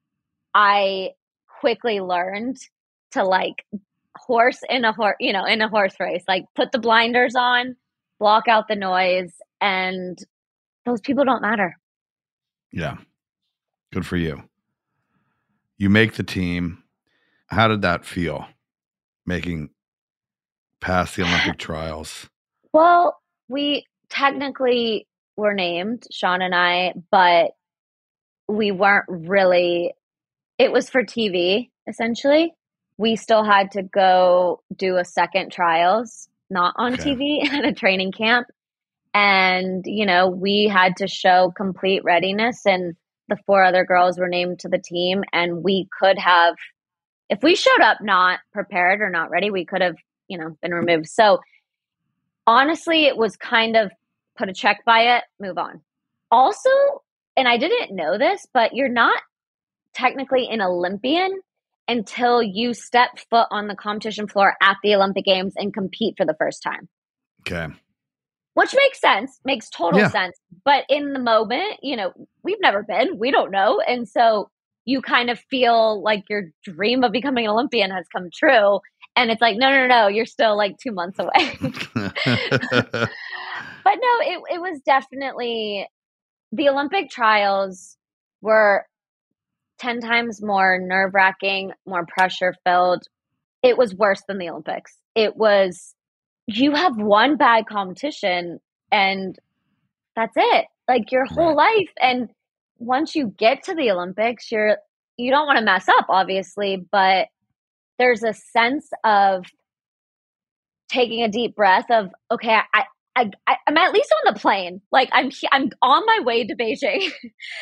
I quickly learned to like horse in a horse race, like put the blinders on, block out the noise, and those people don't matter. Yeah. Good for you. You make the team. How did that feel? Making past the Olympic trials? Well, we technically were named, Sean and I, but we weren't really. It was for TV, essentially. We still had to go do a second trials, not on TV, at a training camp. And, we had to show complete readiness. And the 4 other girls were named to the team. And we could have, if we showed up not prepared or not ready, we could have, been removed. So honestly, it was kind of put a check by it, move on. Also, and I didn't know this, but you're not technically an Olympian until you step foot on the competition floor at the Olympic Games and compete for the first time. Okay. which makes total sense. But in the moment, we've never been, we don't know. And so you kind of feel like your dream of becoming an Olympian has come true. And it's like, no, you're still like 2 months away. But no, it was definitely, the Olympic trials were 10 times more nerve-wracking, more pressure-filled. It was worse than the Olympics. It was, you have one bad competition and that's it. Like your whole life. And once you get to the Olympics, you don't want to mess up, obviously, but there's a sense of taking a deep breath of, okay, I'm at least on the plane. Like I'm on my way to Beijing,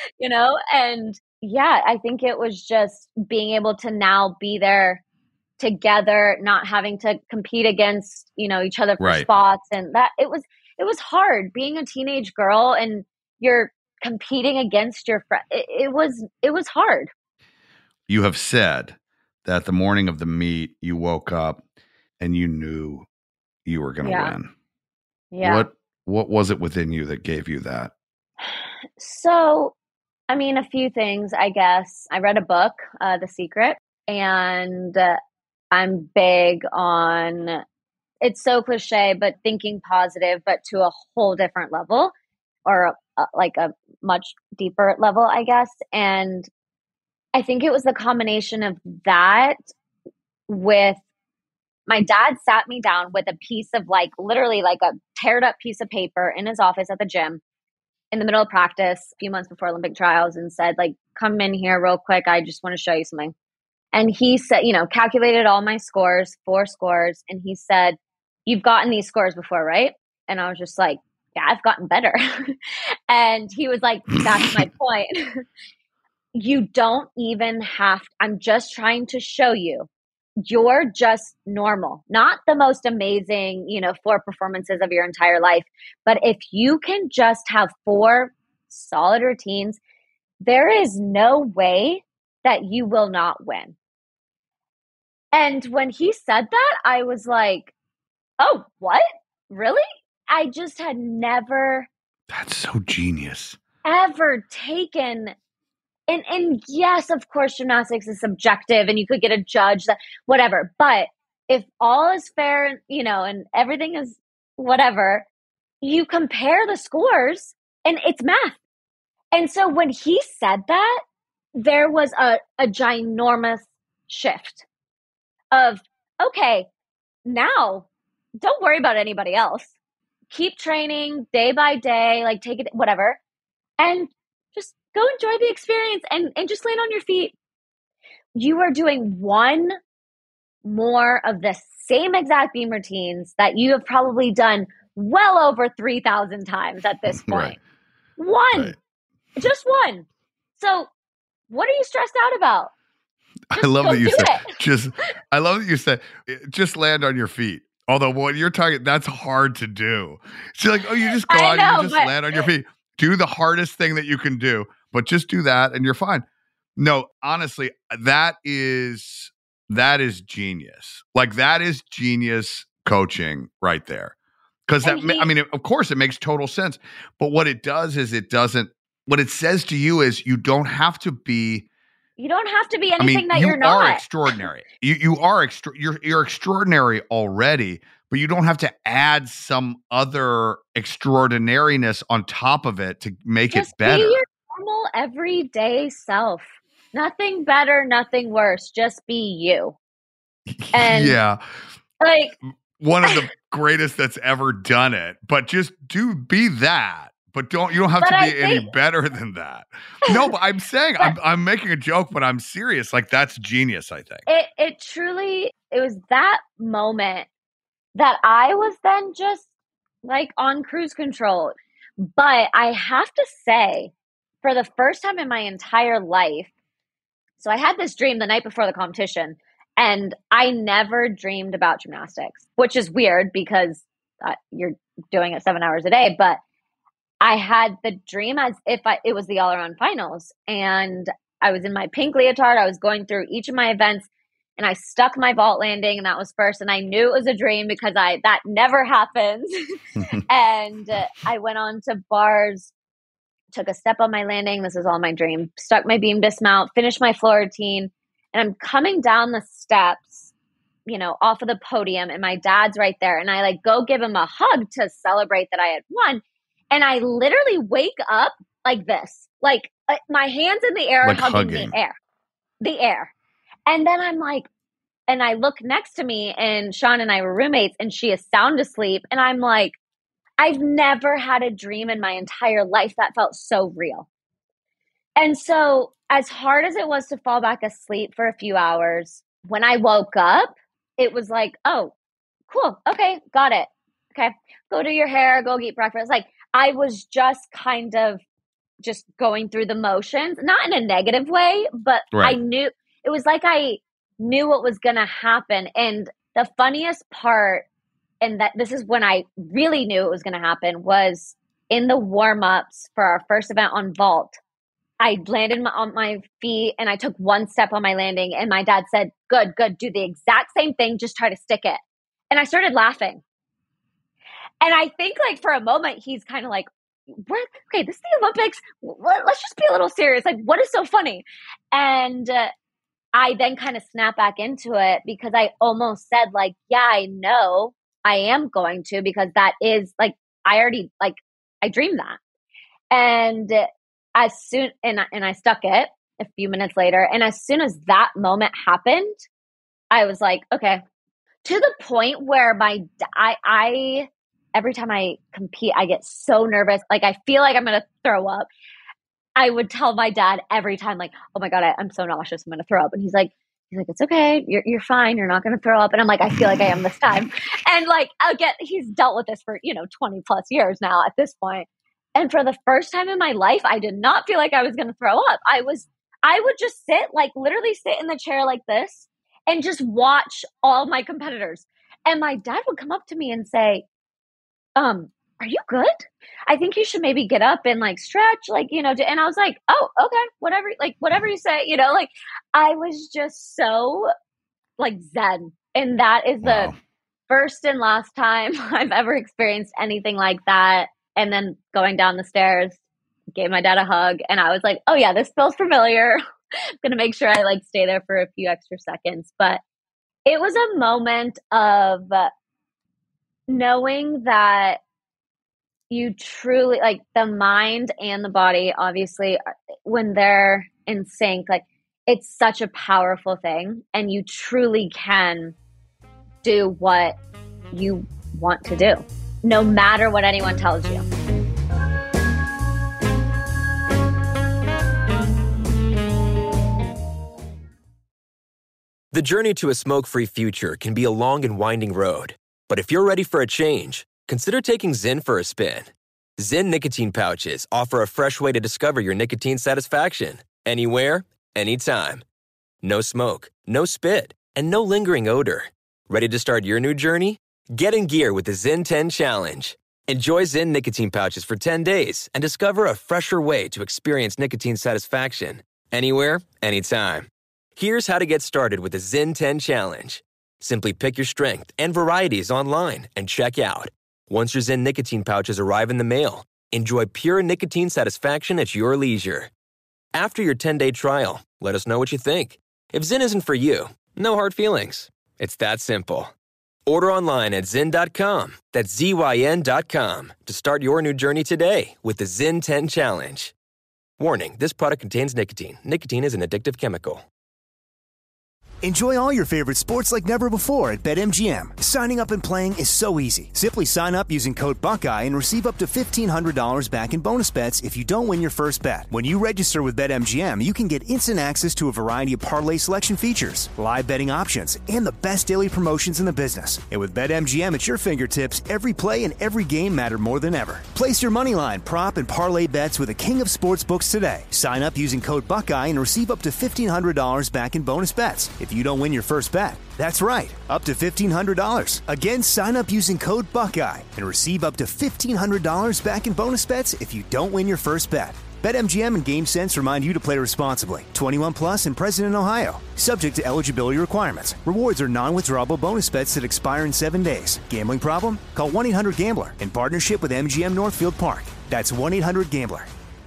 and yeah, I think it was just being able to now be there together, not having to compete against, each other for spots. And that it was hard being a teenage girl and you're competing against your friend. It was hard. You have said that the morning of the meet, you woke up and you knew you were going to win. Yeah. What was it within you that gave you that? So, I mean, a few things, I guess. I read a book, The Secret, and I'm big on, it's so cliche, but thinking positive, but to a whole different level, or like a much deeper level, I guess. And I think it was the combination of that with, my dad sat me down with a piece of literally like a teared up piece of paper in his office at the gym in the middle of practice a few months before Olympic trials and said, come in here real quick. I just want to show you something. And he said, calculated all my scores, 4 scores. And he said, you've gotten these scores before, right? And I was just like, yeah, I've gotten better. And he was like, that's my point. You don't even have, I'm just trying to show you. You're just normal, not the most amazing, 4 performances of your entire life. But if you can just have 4 solid routines, there is no way that you will not win. And when he said that, I was like, oh, what? Really? I just had never. That's so genius. Ever taken. And yes, of course, gymnastics is subjective and you could get a judge, that whatever. But if all is fair, and everything is whatever, you compare the scores and it's math. And so when he said that, there was a ginormous shift of, okay, now don't worry about anybody else. Keep training day by day, take it, whatever. And just go enjoy the experience and just land on your feet. You are doing one more of the same exact beam routines that you have probably done well over 3,000 times at this point. One. Just one. So what are you stressed out about? I love that you said, just land on your feet. Although when you're talking, that's hard to do. She's like, oh, you just go out and you just land on your feet. Do the hardest thing that you can do, but just do that and you're fine. No, honestly, that is genius. That is genius coaching right there. Because of course it makes total sense. But what it does is what it says to you is you don't have to be anything that you're not. You are extraordinary. You're extraordinary already, but you don't have to add some other extraordinariness on top of it to make it better. Be your normal everyday self. Nothing better, nothing worse. Just be you. And yeah. One of the greatest that's ever done it. But just be that. But you don't have to be any better than that. No, but I'm saying, I'm making a joke, but I'm serious. That's genius, I think. It truly, it was that moment that I was then just on cruise control. But I have to say, for the first time in my entire life, so I had this dream the night before the competition, and I never dreamed about gymnastics, which is weird because you're doing it 7 hours a day, but I had the dream as if it was the all-around finals, and I was in my pink leotard. I was going through each of my events, and I stuck my vault landing, and that was first. And I knew it was a dream because that never happens. And I went on to bars, took a step on my landing. This is all my dream. Stuck my beam dismount, finished my floor routine, and I'm coming down the steps, off of the podium, and my dad's right there. And I go give him a hug to celebrate that I had won. And I literally wake up like this, my hands in the air, hugging the air. And then I'm like, and I look next to me, and Sean and I were roommates, and she is sound asleep. And I'm like, I've never had a dream in my entire life that felt so real. And so as hard as it was to fall back asleep for a few hours, when I woke up, it was like, oh, cool. Okay, got it. Okay, go do your hair, go eat breakfast. I was just kind of just going through the motions, not in a negative way, but right. I knew it was like I knew what was going to happen. And the funniest part, and that this is when I really knew it was going to happen, was in the warm-ups for our first event on vault. I landed on my feet, and I took one step on my landing, and my dad said, good, do the exact same thing, just try to stick it. And I started laughing. And I think for a moment, he's kind of like, okay, this is the Olympics. Let's just be a little serious. What is so funny? And I then kind of snapped back into it because I almost said yeah, I know I am going to, because that is I already, I dreamed that. And as soon, and I stuck it a few minutes later. And as soon as that moment happened, I was like, okay, to the point where I every time I compete, I get so nervous. I feel like I'm going to throw up. I would tell my dad every time, oh my God, I'm so nauseous, I'm going to throw up. And he's like, it's okay. You're fine. You're not going to throw up. And I'm like, I feel like I am this time. And he's dealt with this for, 20 plus years now at this point. And for the first time in my life, I did not feel like I was going to throw up. I would just sit, literally sit in the chair like this and just watch all my competitors. And my dad would come up to me and say, are you good? I think you should maybe get up and stretch, and I was like, oh, okay, whatever you say, I was just so zen. And that is the first and last time I've ever experienced anything like that. And then going down the stairs, gave my dad a hug, and I was like, oh yeah, this feels familiar. I'm going to make sure I stay there for a few extra seconds. But it was a moment of knowing that you truly, the mind and the body, obviously, when they're in sync, it's such a powerful thing, and you truly can do what you want to do, no matter what anyone tells you. The journey to a smoke-free future can be a long and winding road. But if you're ready for a change, consider taking Zyn for a spin. Zyn nicotine pouches offer a fresh way to discover your nicotine satisfaction. Anywhere, anytime. No smoke, no spit, and no lingering odor. Ready to start your new journey? Get in gear with the Zyn 10 Challenge. Enjoy Zyn nicotine pouches for 10 days and discover a fresher way to experience nicotine satisfaction. Anywhere, anytime. Here's how to get started with the Zyn 10 Challenge. Simply pick your strength and varieties online and check out. Once your Zyn nicotine pouches arrive in the mail, enjoy pure nicotine satisfaction at your leisure. After your 10-day trial, let us know what you think. If Zyn isn't for you, no hard feelings. It's that simple. Order online at Zyn.com, that's ZYN.com, to start your new journey today with the Zyn 10 Challenge. Warning, this product contains nicotine. Nicotine is an addictive chemical. Enjoy all your favorite sports like never before at BetMGM. Signing up and playing is so easy. Simply sign up using code Buckeye and receive up to $1,500 back in bonus bets if you don't win your first bet. When you register with BetMGM, you can get instant access to a variety of parlay selection features, live betting options, and the best daily promotions in the business. And with BetMGM at your fingertips, every play and every game matter more than ever. Place your moneyline, prop, and parlay bets with the king of sportsbooks today. Sign up using code Buckeye and receive up to $1,500 back in bonus bets if you don't win your first bet. That's right, up to $1,500. Again, sign up using code Buckeye and receive up to $1,500 back in bonus bets if you don't win your first bet. BetMGM and GameSense remind you to play responsibly. 21 plus and present in Ohio. Subject to eligibility requirements. Rewards are non-withdrawable bonus bets that expire in 7 days. Gambling problem? Call 1-800-GAMBLER in partnership with MGM Northfield Park. That's 1-800-GAMBLER.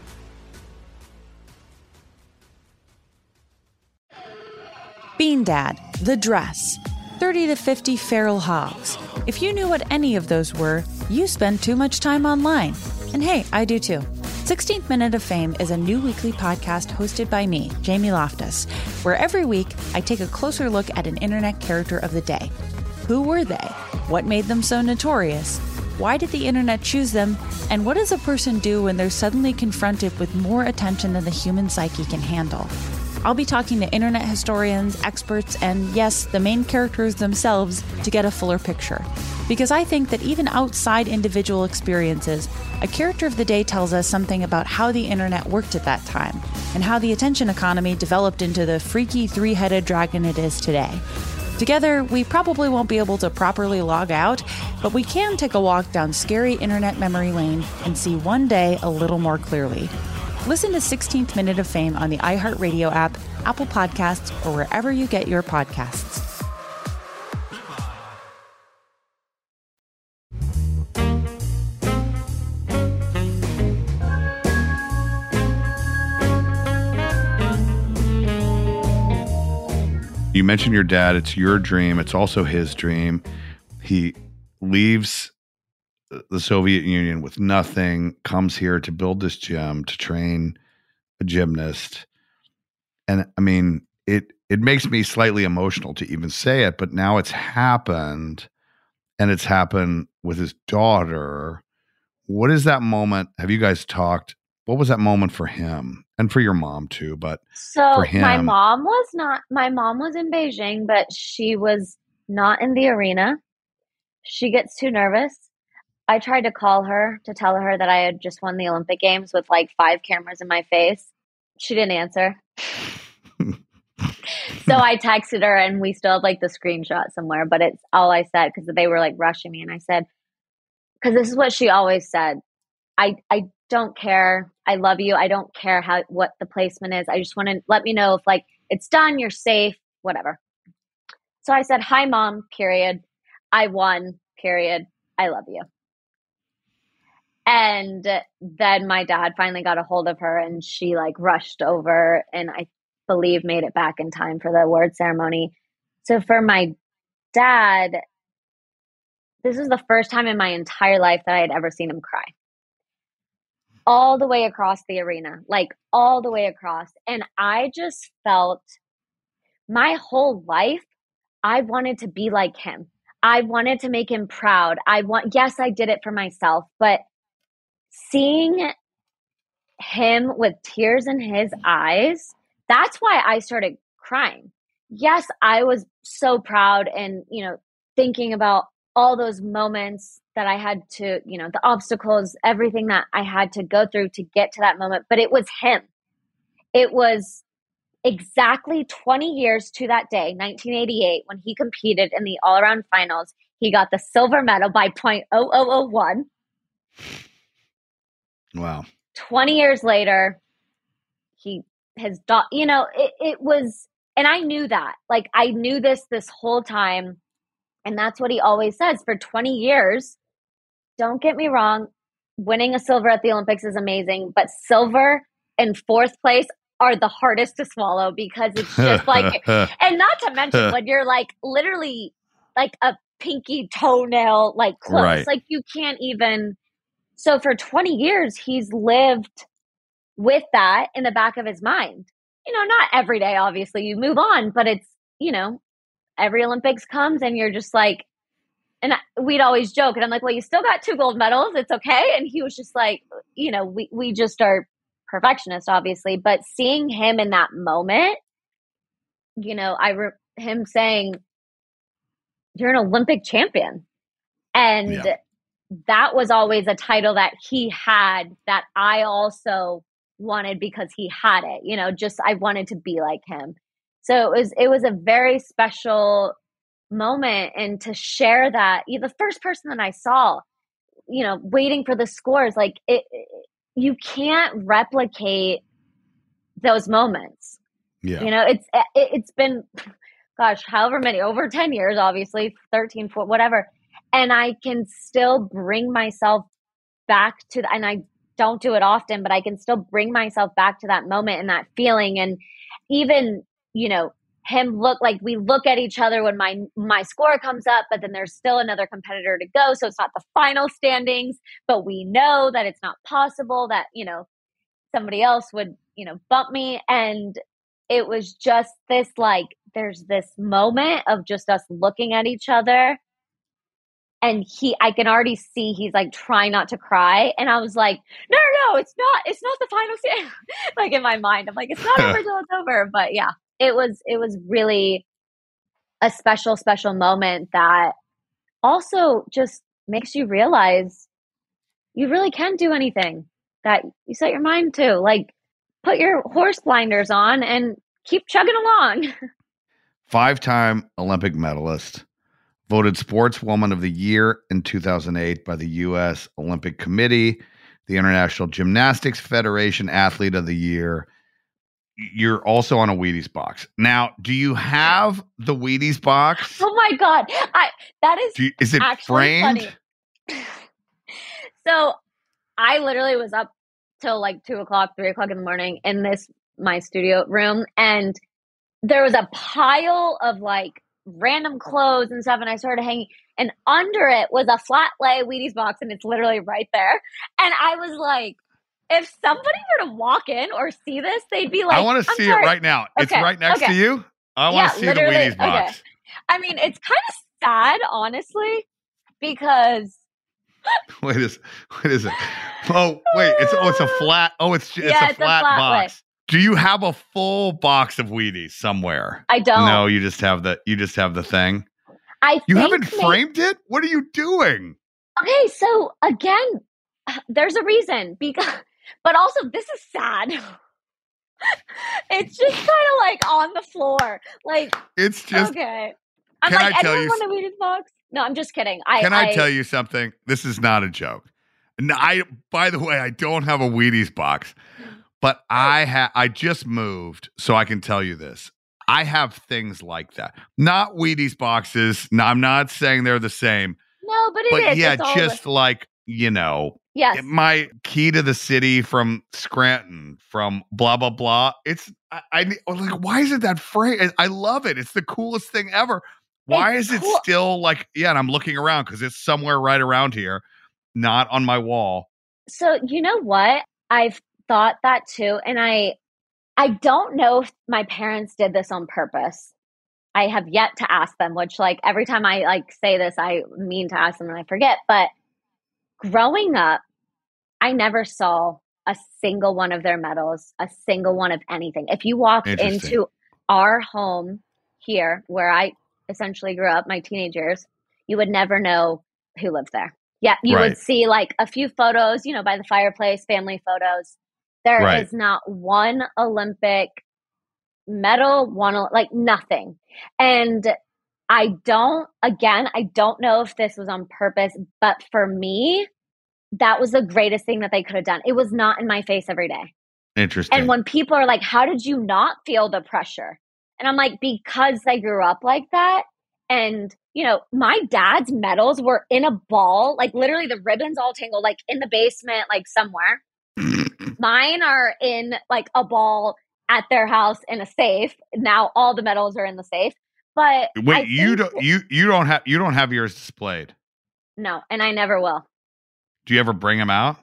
Bean Dad, The Dress, 30 to 50 Feral Hogs. If you knew what any of those were, you spend too much time online. And hey, I do too. 16th Minute of Fame is a new weekly podcast hosted by me, Jamie Loftus, where every week I take a closer look at an internet character of the day. Who were they? What made them so notorious? Why did the internet choose them? And what does a person do when they're suddenly confronted with more attention than the human psyche can handle? I'll be talking to internet historians, experts, and yes, the main characters themselves to get a fuller picture. Because I think that even outside individual experiences, a character of the day tells us something about how the internet worked at that time and how the attention economy developed into the freaky three-headed dragon it is today. Together, we probably won't be able to properly log out, but we can take a walk down scary internet memory lane and see one day a little more clearly. Listen to 16th Minute of Fame on the iHeartRadio app, Apple Podcasts, or wherever you get your podcasts. You mentioned your dad. It's your dream. It's also his dream. He leaves the Soviet Union with nothing, comes here to build this gym, to train a gymnast. And I mean, it makes me slightly emotional to even say it, but now it's happened, and it's happened with his daughter. What is that moment? Have you guys talked? What was that moment for him and for your mom too? But so for him, my mom was in Beijing, but she was not in the arena. She gets too nervous. I tried to call her to tell her that I had just won the Olympic Games with like 5 cameras in my face. She didn't answer. So I texted her, and we still have like the screenshot somewhere, but it's all I said because they were like rushing me. And I said, because this is what she always said. I don't care. I love you. I don't care what the placement is. I just want to let me know if like it's done, you're safe, whatever. So I said, hi, Mom, period. I won, period. I love you. And then my dad finally got a hold of her, and she like rushed over and I believe made it back in time for the award ceremony. So for my dad, this is the first time in my entire life that I had ever seen him cry. All the way across the arena, like all the way across. And I just felt my whole life, I wanted to be like him. I wanted to make him proud. Yes, I did it for myself, but seeing him with tears in his eyes, that's why I started crying. Yes, I was so proud and, thinking about all those moments that I had to, the obstacles, everything that I had to go through to get to that moment. But it was him. It was exactly 20 years to that day, 1988, when he competed in the all-around finals. He got the silver medal by .0001. Wow. 20 years later, it was, and I knew that. Like, I knew this whole time. And that's what he always says. For 20 years, don't get me wrong, winning a silver at the Olympics is amazing, but silver and 4th place are the hardest to swallow because it's just like, and not to mention when you're like literally like a pinky toenail, like close, right. Like you can't even. So for 20 years, he's lived with that in the back of his mind. Not every day, obviously, you move on, but it's, every Olympics comes and you're just like, and we'd always joke. And I'm like, well, you still got 2 gold medals. It's okay. And he was just like, we just are perfectionists, obviously. But seeing him in that moment, him saying, you're an Olympic champion. And that was always a title that he had that I also wanted because he had it, just I wanted to be like him. So it was a very special moment. And to share that, the first person that I saw, waiting for the scores, like you can't replicate those moments. Yeah. You know, it's been, gosh, however many, over 10 years, obviously, 13, 14, whatever. And I can still bring myself back to, and I don't do it often, but I can still bring myself back to that moment and that feeling. And even, you know, we look at each other when my score comes up, but then there's still another competitor to go. So it's not the final standings, but we know that it's not possible that, you know, somebody else would, you know, bump me. And it was just this, like, there's this moment of just us looking at each other. And I can already see he's like trying not to cry. And I was like, no, it's not the final stand. Like in my mind, I'm like, it's not over till it's over. But yeah, it was really a special moment that also just makes you realize you really can do anything that you set your mind to. Like, put your horse blinders on and keep chugging along. 5-time Olympic medalist, voted Sportswoman of the Year in 2008 by the U.S. Olympic Committee, the International Gymnastics Federation Athlete of the Year. You're also on a Wheaties box. Now, do you have the Wheaties box? Oh my God. Is it framed? Funny. So I literally was up till like 2 o'clock, 3 o'clock in the morning in my studio room. And there was a pile of like random clothes and stuff. And I started hanging, and under it was a flat lay Wheaties box. And it's literally right there. And I was like, if somebody were to walk in or see this, they'd be like, I want to see it right now. Okay, it's right next to you. I want to see the Wheaties box. Okay. I mean, it's kind of sad, honestly, because What is it? Oh, wait. It's a flat. Oh, it's a flat box. Way. Do you have a full box of Wheaties somewhere? I don't. No, you just have the thing. You haven't framed it? What are you doing? Okay, so again, there's a reason, but also this is sad. It's just kind of like on the floor. Like, it's just okay. I'm like, anyone want a Wheaties box? No, I'm just kidding. Can I tell you something? This is not a joke. By the way, I don't have a Wheaties box, but I just moved, so I can tell you this. I have things like that. Not Wheaties boxes. No, I'm not saying they're the same. No, but it is. Yeah, just like, you know, yes. My key to the city from Scranton, from blah, blah, blah. It's, I like, why is it that phrase? I love it. It's the coolest thing ever. Why is it still like, and I'm looking around because it's somewhere right around here, not on my wall. So, you know what? I've thought that too. And I don't know if my parents did this on purpose. I have yet to ask them, which like every time I like say this, I mean to ask them and I forget. But growing up, I never saw a single one of their medals, a single one of anything. If you walked into our home here where I essentially grew up, my teenage years, you would never know who lived there. Yeah, you would see like a few photos, you know, by the fireplace, family photos. There is not one Olympic medal, like nothing. And I don't know if this was on purpose, but for me, that was the greatest thing that they could have done. It was not in my face every day. Interesting. And when people are like, how did you not feel the pressure? And I'm like, because I grew up like that. And, you know, my dad's medals were in a ball, like literally the ribbons all tangled, like in the basement, like somewhere. Mine are in like a ball at their house in a safe. Now all the medals are in the safe. But wait, you don't have yours displayed. No, and I never will. Do you ever bring them out?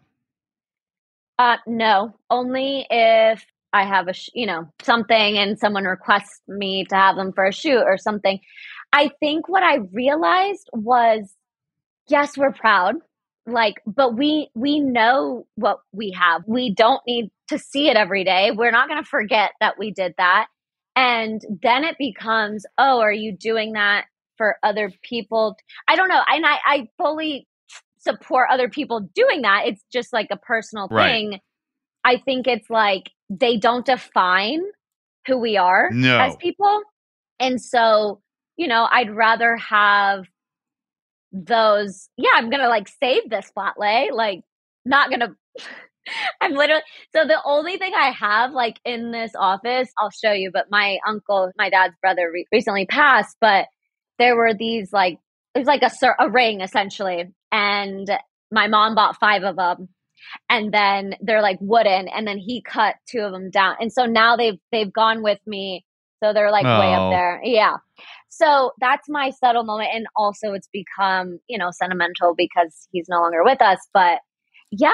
No, only if I have something and someone requests me to have them for a shoot or something. I think what I realized was, yes, we're proud, but we know what we have. We don't need to see it every day. We're not going to forget that we did that. And then it becomes, oh, are you doing that for other people? I don't know. And I fully support other people doing that. It's just like a personal thing. I think it's like they don't define who we are as people. And so, you know, I'd rather have those. Yeah, I'm going to like save this flat lay. Like, not going to I'm literally, so the only thing I have like in this office, I'll show you, but my uncle, my dad's brother recently passed, but there were these like, it was like a ring essentially. And my mom bought 5 of them. And then they're like wooden, and then he cut 2 of them down. And so now they've gone with me. So they're like way up there. Yeah. So that's my subtle moment. And also it's become, sentimental because he's no longer with us. But yeah,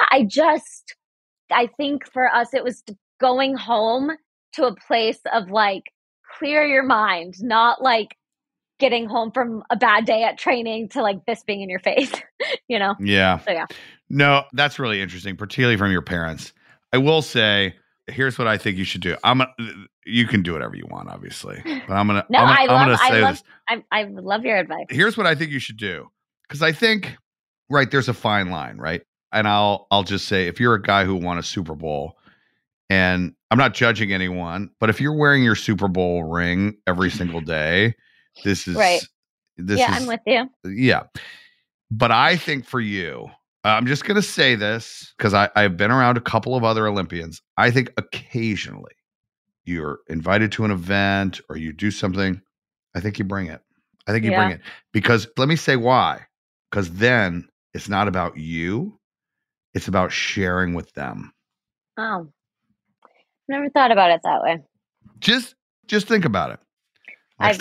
I think for us, it was going home to a place of like, clear your mind, not like getting home from a bad day at training to like this being in your face, Yeah. So yeah. No, that's really interesting, particularly from your parents. I will say, here's what I think you should do. You can do whatever you want, obviously, but I'm gonna say this. I love your advice. Here's what I think you should do, because I think, right, there's a fine line, right? And I'll just say, if you're a guy who won a Super Bowl, and I'm not judging anyone, but if you're wearing your Super Bowl ring every single day, this is right. I'm with you. Yeah, but I think for you, I'm just going to say this because I've been around a couple of other Olympians. I think occasionally you're invited to an event or you do something. I think you bring it. Bring it, because let me say why. Because then it's not about you. It's about sharing with them. Oh, never thought about it that way. Just think about it. Next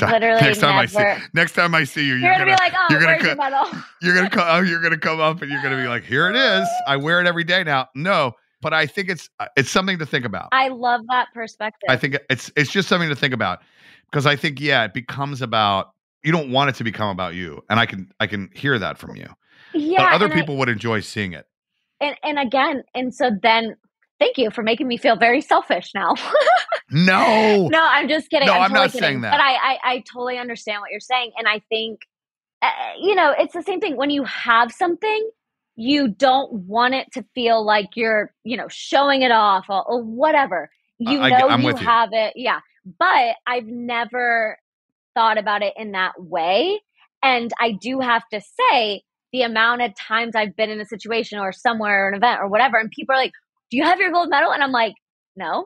time I see you, you're gonna be like, "Oh, where's your medal?" You're gonna come up and you're gonna be like, "Here it is. I wear it every day now." No, but I think it's something to think about. I love that perspective. I think it's just something to think about, because I think it becomes about, you don't want it to become about you, and I can hear that from you. Yeah, but other people would enjoy seeing it. And again, and so then, thank you for making me feel very selfish now. No, I'm just kidding. No, I'm not kidding. saying that. But I totally understand what you're saying. And I think, it's the same thing. When you have something, you don't want it to feel like you're, showing it off or whatever. I'm you with you. have it. Yeah. But I've never thought about it in that way. And I do have to say, the amount of times I've been in a situation or somewhere or an event or whatever, and people are like, "Do you have your gold medal?" And I'm like, "No."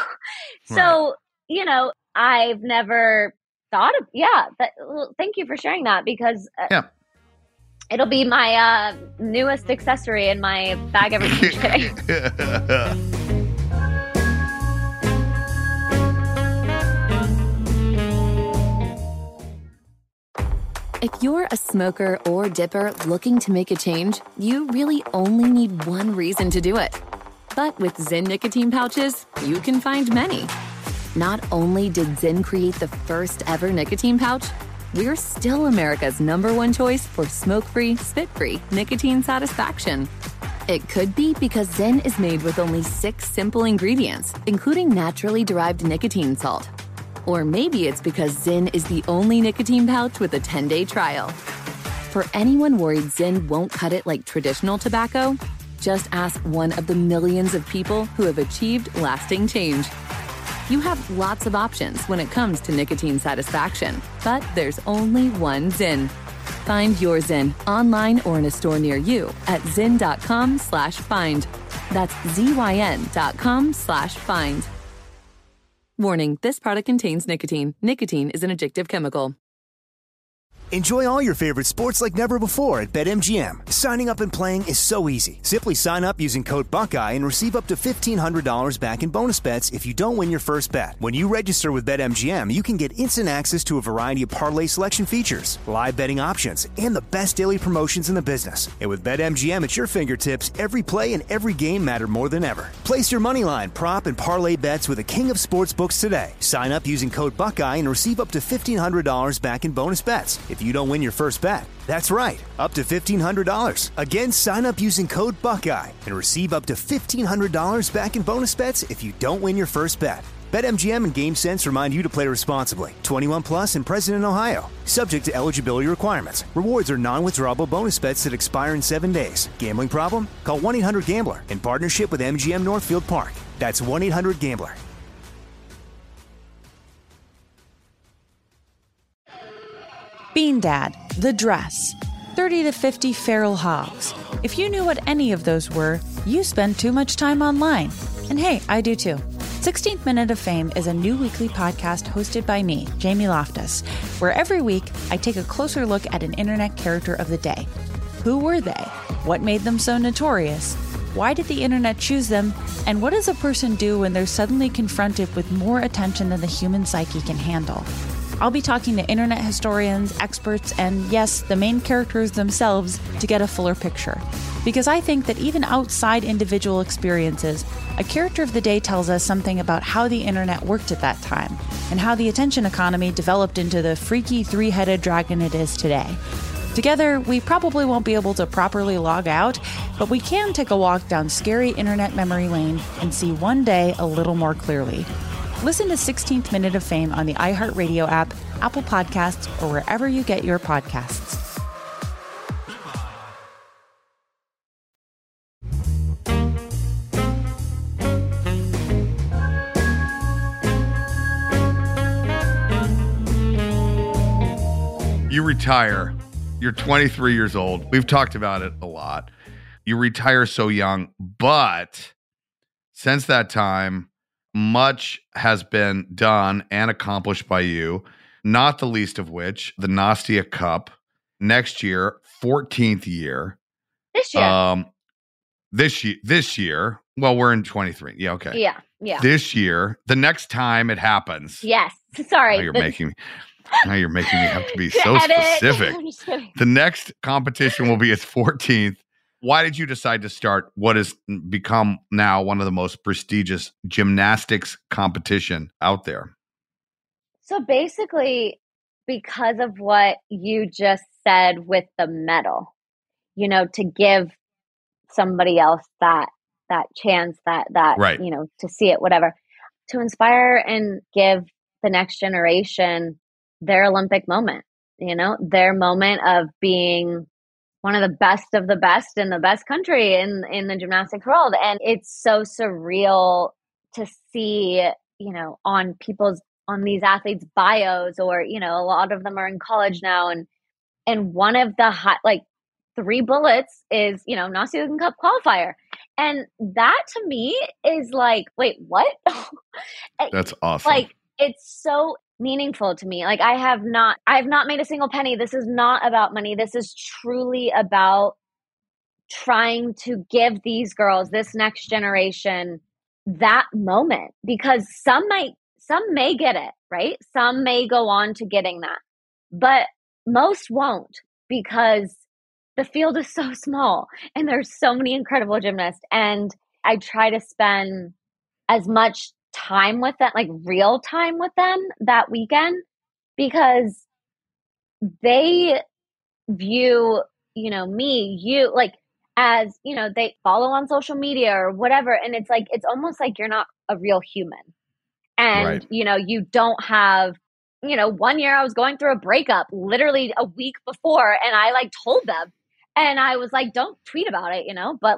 So, I've never thought of, thank you for sharing that, because it'll be my newest accessory in my bag every day. If you're a smoker or dipper looking to make a change, you really only need one reason to do it. But with Zyn nicotine pouches, you can find many. Not only did Zyn create the first ever nicotine pouch, we're still America's #1 choice for smoke-free, spit-free nicotine satisfaction. It could be because Zyn is made with only 6 simple ingredients, including naturally derived nicotine salt. Or maybe it's because Zyn is the only nicotine pouch with a 10-day trial. For anyone worried Zyn won't cut it like traditional tobacco, just ask one of the millions of people who have achieved lasting change. You have lots of options when it comes to nicotine satisfaction, but there's only one Zyn. Find your Zyn online or in a store near you at zyn.com/find. That's ZYN.com/find. Warning, this product contains nicotine. Nicotine is an addictive chemical. Enjoy all your favorite sports like never before at BetMGM. Signing up and playing is so easy. Simply sign up using code Buckeye and receive up to $1,500 back in bonus bets if you don't win your first bet. When you register with BetMGM, you can get instant access to a variety of parlay selection features, live betting options, and the best daily promotions in the business. And with BetMGM at your fingertips, every play and every game matter more than ever. Place your moneyline, prop, and parlay bets with the king of sportsbooks today. Sign up using code Buckeye and receive up to $1,500 back in bonus bets if you don't win your first bet. That's right, up to $1,500. Again, sign up using code Buckeye and receive up to $1,500 back in bonus bets if you don't win your first bet. BetMGM and GameSense remind you to play responsibly. 21 plus and present in Ohio. Subject to eligibility requirements. Rewards are non-withdrawable bonus bets that expire in 7 days. Gambling problem? Call 1-800-GAMBLER in partnership with MGM Northfield Park. That's 1-800-GAMBLER. Bean Dad, The Dress, 30 to 50 Feral Hogs. If you knew what any of those were, you spend too much time online. And hey, I do too. 16th Minute of Fame is a new weekly podcast hosted by me, Jamie Loftus, where every week I take a closer look at an internet character of the day. Who were they? What made them so notorious? Why did the internet choose them? And what does a person do when they're suddenly confronted with more attention than the human psyche can handle? I'll be talking to internet historians, experts, and yes, the main characters themselves to get a fuller picture. Because I think that even outside individual experiences, a character of the day tells us something about how the internet worked at that time and how the attention economy developed into the freaky three-headed dragon it is today. Together, we probably won't be able to properly log out, but we can take a walk down scary internet memory lane and see one day a little more clearly. Listen to 16th Minute of Fame on the iHeartRadio app, Apple Podcasts, or wherever you get your podcasts. You retire. You're 23 years old. We've talked about it a lot. You retire so young, but since that time, much has been done and accomplished by you, not the least of which the Nastia Cup next year, 14th year. This year. Well, we're in 23. Yeah, okay. Yeah. This year, the next time it happens. Yes. Sorry. Now you're making me have to be so specific. I'm just kidding. The next competition will be its 14th. Why did you decide to start what has become now one of the most prestigious gymnastics competition out there? So basically, because of what you just said with the medal, to give somebody else that chance, that right. To see it, whatever, to inspire and give the next generation their Olympic moment, their moment of being one of the best in the best country in the gymnastics world. And it's so surreal to see, on these athletes' bios, or, a lot of them are in college now. And one of the three bullets is, Nastia Cup qualifier. And that to me is like, wait, what? That's awesome. It's so meaningful to me. I have not made a single penny. This is not about money. This is truly about trying to give these girls, this next generation, that moment, because some may get it, right? Some may go on to getting that, but most won't, because the field is so small and there's so many incredible gymnasts. And I try to spend as much time with them, real time with them that weekend, because they view, me, as, they follow on social media or whatever. And it's almost like you're not a real human. And, right. You don't have, 1 year I was going through a breakup literally a week before, and I told them, and I was like, don't tweet about it, but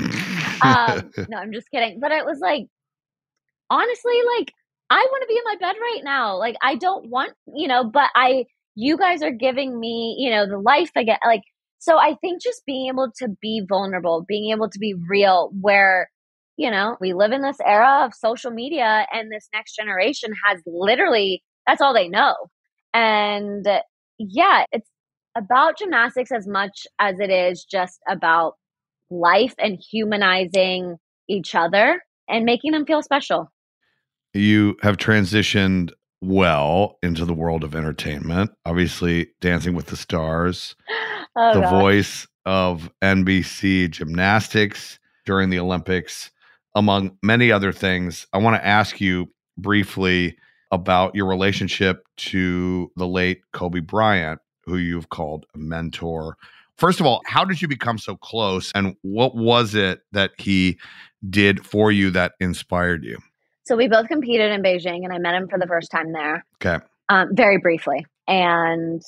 no, I'm just kidding. But it was honestly, I want to be in my bed right now. I don't want, but you guys are giving me, the life again. So I think just being able to be vulnerable, being able to be real, where, we live in this era of social media, and this next generation has literally, that's all they know. And yeah, it's about gymnastics as much as it is just about life and humanizing each other and making them feel special. You have transitioned well into the world of entertainment. Obviously, Dancing with the Stars, the voice of NBC gymnastics during the Olympics, among many other things. I want to ask you briefly about your relationship to the late Kobe Bryant, who you've called a mentor. First of all, how did you become so close, and what was it that he did for you that inspired you? So we both competed in Beijing, and I met him for the first time there. Okay. Very briefly. And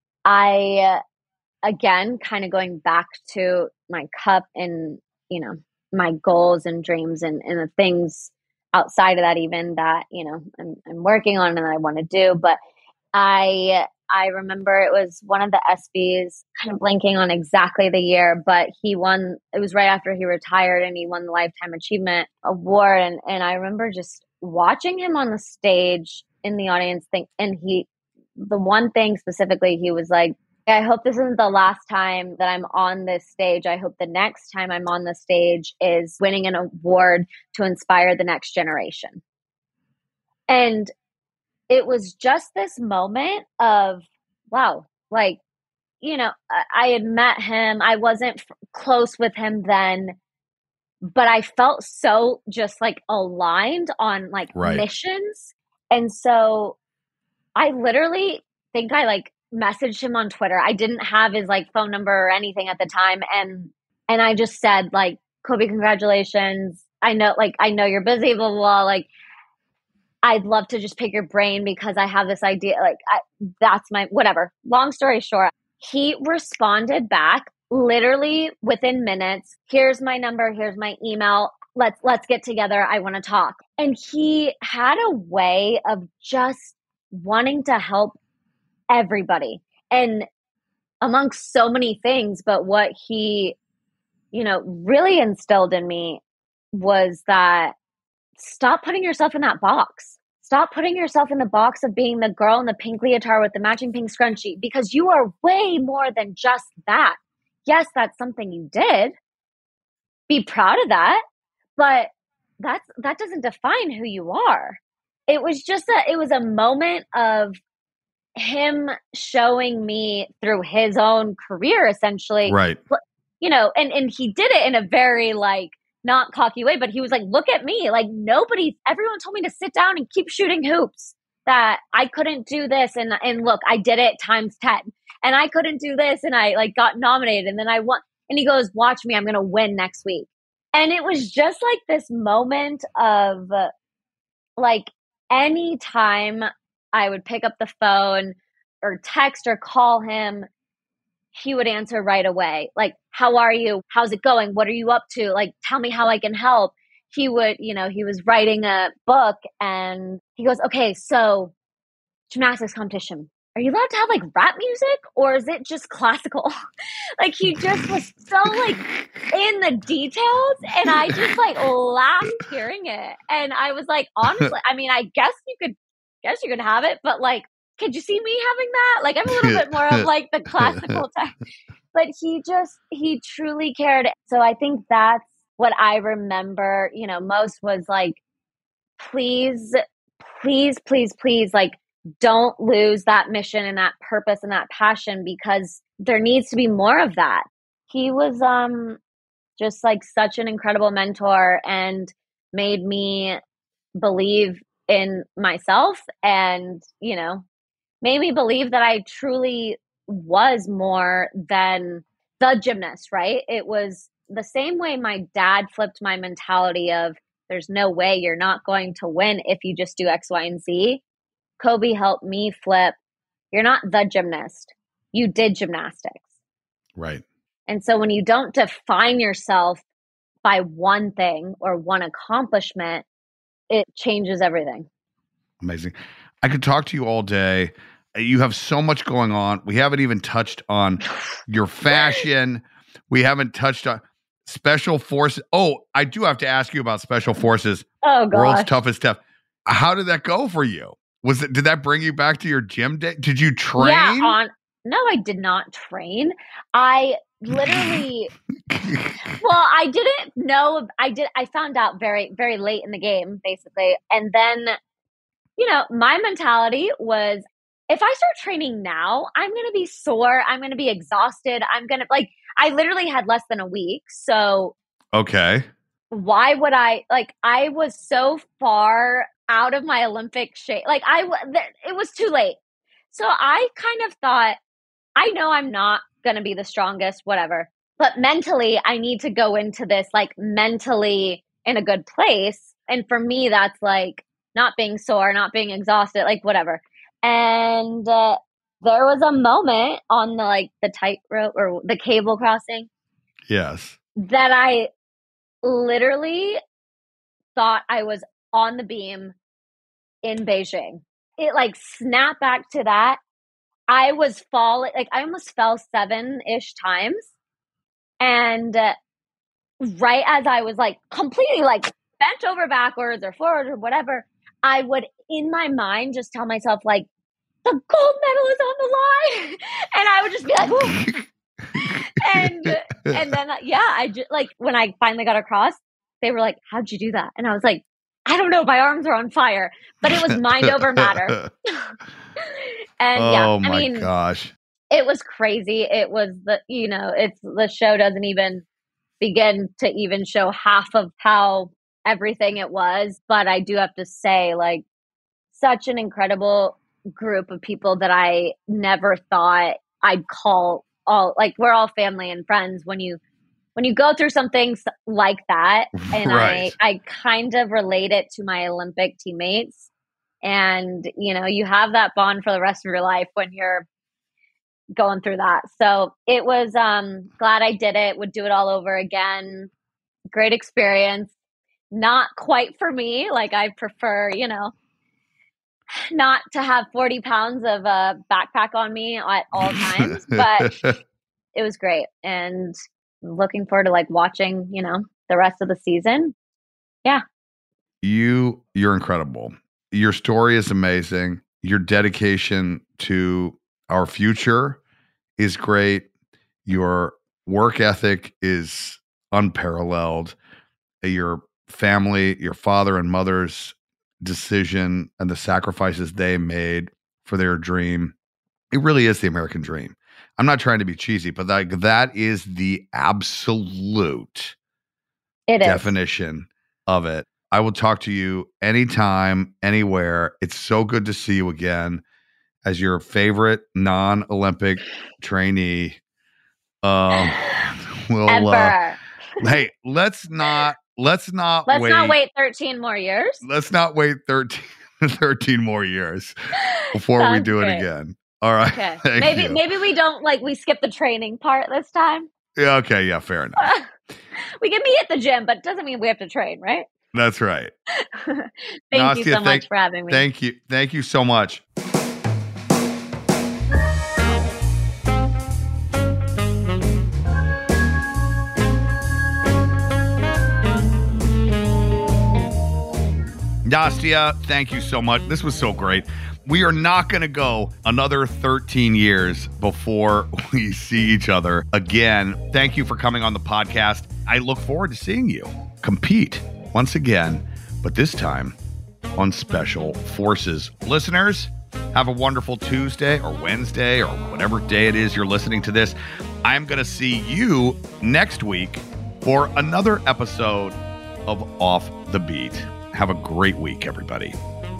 I, again, kind of going back to my cup and, my goals and dreams and the things outside of that, even that, I'm working on and I want to do. But I I remember it was one of the ESPYs, kind of blanking on exactly the year, but he won, it was right after he retired and he won the Lifetime Achievement Award. And I remember just watching him on the stage in the audience and the one thing specifically, he was like, I hope this isn't the last time that I'm on this stage. I hope the next time I'm on the stage is winning an award to inspire the next generation. And it was just this moment of, wow, like, I had met him. I wasn't close with him then, but I felt so just like aligned on like missions. And so I literally think I like messaged him on Twitter. I didn't have his like phone number or anything at the time. And I just said like, Kobe, congratulations. I know you're busy, blah, blah, blah. Like, I'd love to just pick your brain because I have this idea. Like, that's my, whatever. Long story short, he responded back literally within minutes. Here's my number. Here's my email. Let's get together. I want to talk. And he had a way of just wanting to help everybody, and amongst so many things. But what he, really instilled in me was that stop putting yourself in that box. Stop putting yourself in the box of being the girl in the pink leotard with the matching pink scrunchie, because you are way more than just that. Yes, that's something you did. Be proud of that, but that doesn't define who you are. It was just it was a moment of him showing me through his own career, essentially. Right. And he did it in a very like not cocky way, but he was like, look at me. Like everyone told me to sit down and keep shooting hoops, that I couldn't do this. And look, I did it times 10, and I couldn't do this. And I like got nominated, and then I won. And he goes, watch me, I'm going to win next week. And it was just like this moment of like, any time I would pick up the phone or text or call him, he would answer right away. Like, how are you? How's it going? What are you up to? Like, tell me how I can help. He would, he was writing a book, and he goes, okay, so gymnastics competition. Are you allowed to have like rap music, or is it just classical? Like, he just was so like in the details, and I just like laughed hearing it. And I was like, honestly, I mean, I guess you could have it, but like, could you see me having that? Like, I'm a little bit more of like the classical type, but he truly cared. So I think that's what I remember, most was like, please, please, please, please, like, don't lose that mission and that purpose and that passion, because there needs to be more of that. He was just like such an incredible mentor, and made me believe in myself, and, made me believe that I truly was more than the gymnast, right? It was the same way my dad flipped my mentality of there's no way you're not going to win if you just do X, Y, and Z. Kobe helped me flip, you're not the gymnast. You did gymnastics. Right. And so when you don't define yourself by one thing or one accomplishment, it changes everything. Amazing. I could talk to you all day. You have so much going on. We haven't even touched on your fashion. We haven't touched on Special Forces. Oh, I do have to ask you about Special Forces. Oh, God. World's Toughest Stuff. How did that go for you? Did that bring you back to your gym day? Did you train? Yeah, no, I did not train. I literally, well, I didn't know. I found out very, very late in the game, basically. And then, my mentality was, if I start training now, I'm going to be sore. I'm going to be exhausted. I literally had less than a week. So, okay. Why would I was so far out of my Olympic shape. It was too late. So I kind of thought, I know I'm not going to be the strongest, whatever, but mentally I need to go into this like mentally in a good place. And for me, that's like not being sore, not being exhausted, like whatever. And there was a moment on the tightrope or the cable crossing. Yes. That I literally thought I was on the beam in Beijing. It snapped back to that. I was falling, like I almost fell 7-ish times. And right as I was like completely like bent over backwards or forward or whatever, I would in my mind just tell myself like, the gold medal is on the line. And I would just be like, whoa. and then, I just like, when I finally got across, they were like, how'd you do that? And I was like, I don't know. My arms are on fire, but it was mind over matter. And oh my gosh, it was crazy. It was the show doesn't even begin to even show half of how everything it was. But I do have to say, like, such an incredible group of people that I never thought I'd call all, like, we're all family and friends when you go through something like that. And right. I kind of relate it to my Olympic teammates. And, you have that bond for the rest of your life when you're going through that. So it was glad I did it, would do it all over again. Great experience. Not quite for me. Like, I prefer, not to have 40 pounds of a backpack on me at all times, but it was great. And looking forward to like watching, the rest of the season. Yeah. You're incredible. Your story is amazing. Your dedication to our future is great. Your work ethic is unparalleled. Your family, your father and mother's decision and the sacrifices they made for their dream. It really is the American dream. I'm not trying to be cheesy, but that is the absolute definition of it. I will talk to you anytime, anywhere. It's so good to see you again as your favorite non-Olympic trainee. Hey, let's not wait 13 more years. Let's not wait 13 more years before we do it again. All right. Okay. Maybe we don't we skip the training part this time. Yeah. Okay. Yeah. Fair enough. We can meet at the gym, but it doesn't mean we have to train, right? That's right. Thank you so much for having me. Thank you. Thank you so much. Nastia, thank you so much. This was so great. We are not going to go another 13 years before we see each other again. Thank you for coming on the podcast. I look forward to seeing you compete once again, but this time on Special Forces. Listeners, have a wonderful Tuesday or Wednesday or whatever day it is you're listening to this. I'm going to see you next week for another episode of Off the Beat. Have a great week, everybody.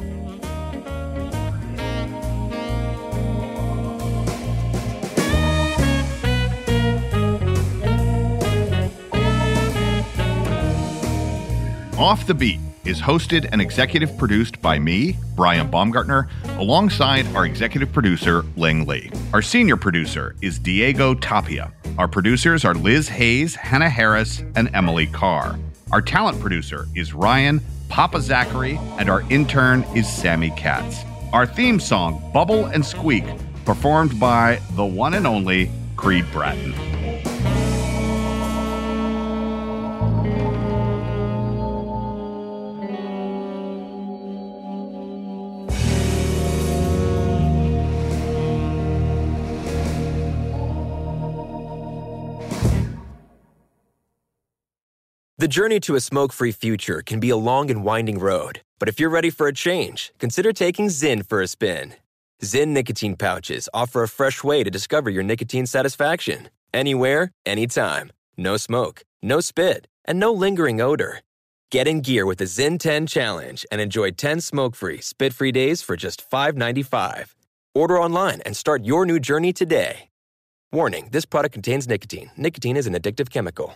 Off the Beat is hosted and executive produced by me, Brian Baumgartner, alongside our executive producer, Ling Lee. Our senior producer is Diego Tapia. Our producers are Liz Hayes, Hannah Harris, and Emily Carr. Our talent producer is Ryan Papa Zachary, and our intern is Sammy Katz. Our theme song, Bubble and Squeak, performed by the one and only Creed Bratton. The journey to a smoke-free future can be a long and winding road, but if you're ready for a change, consider taking Zyn for a spin. Zyn nicotine pouches offer a fresh way to discover your nicotine satisfaction. Anywhere, anytime. No smoke, no spit, and no lingering odor. Get in gear with the Zyn 10 Challenge and enjoy 10 smoke-free, spit-free days for just $5.95. Order online and start your new journey today. Warning, this product contains nicotine. Nicotine is an addictive chemical.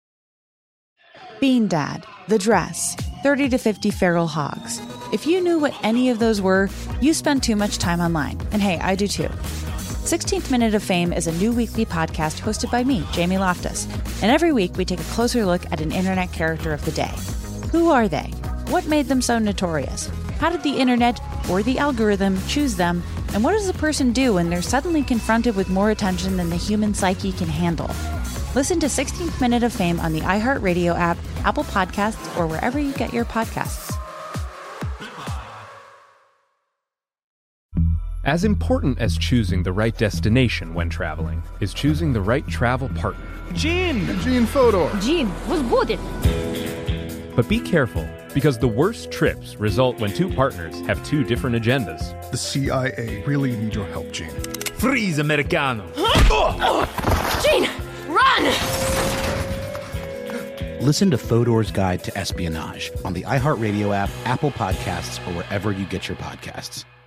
Bean Dad, The Dress, 30 to 50 Feral Hogs. If you knew what any of those were, you spend too much time online. And hey, I do too. 16th Minute of Fame is a new weekly podcast hosted by me, Jamie Loftus. And every week we take a closer look at an internet character of the day. Who are they? What made them so notorious? How did the internet or the algorithm choose them? And what does a person do when they're suddenly confronted with more attention than the human psyche can handle? Listen to 16th Minute of Fame on the iHeartRadio app, Apple Podcasts, or wherever you get your podcasts. As important as choosing the right destination when traveling is choosing the right travel partner. Gene Fodor. Gene, was good. But be careful, because the worst trips result when two partners have two different agendas. The CIA really need your help, Gene. Freeze, Americano. Gene, run! Listen to Fodor's Guide to Espionage on the iHeartRadio app, Apple Podcasts, or wherever you get your podcasts.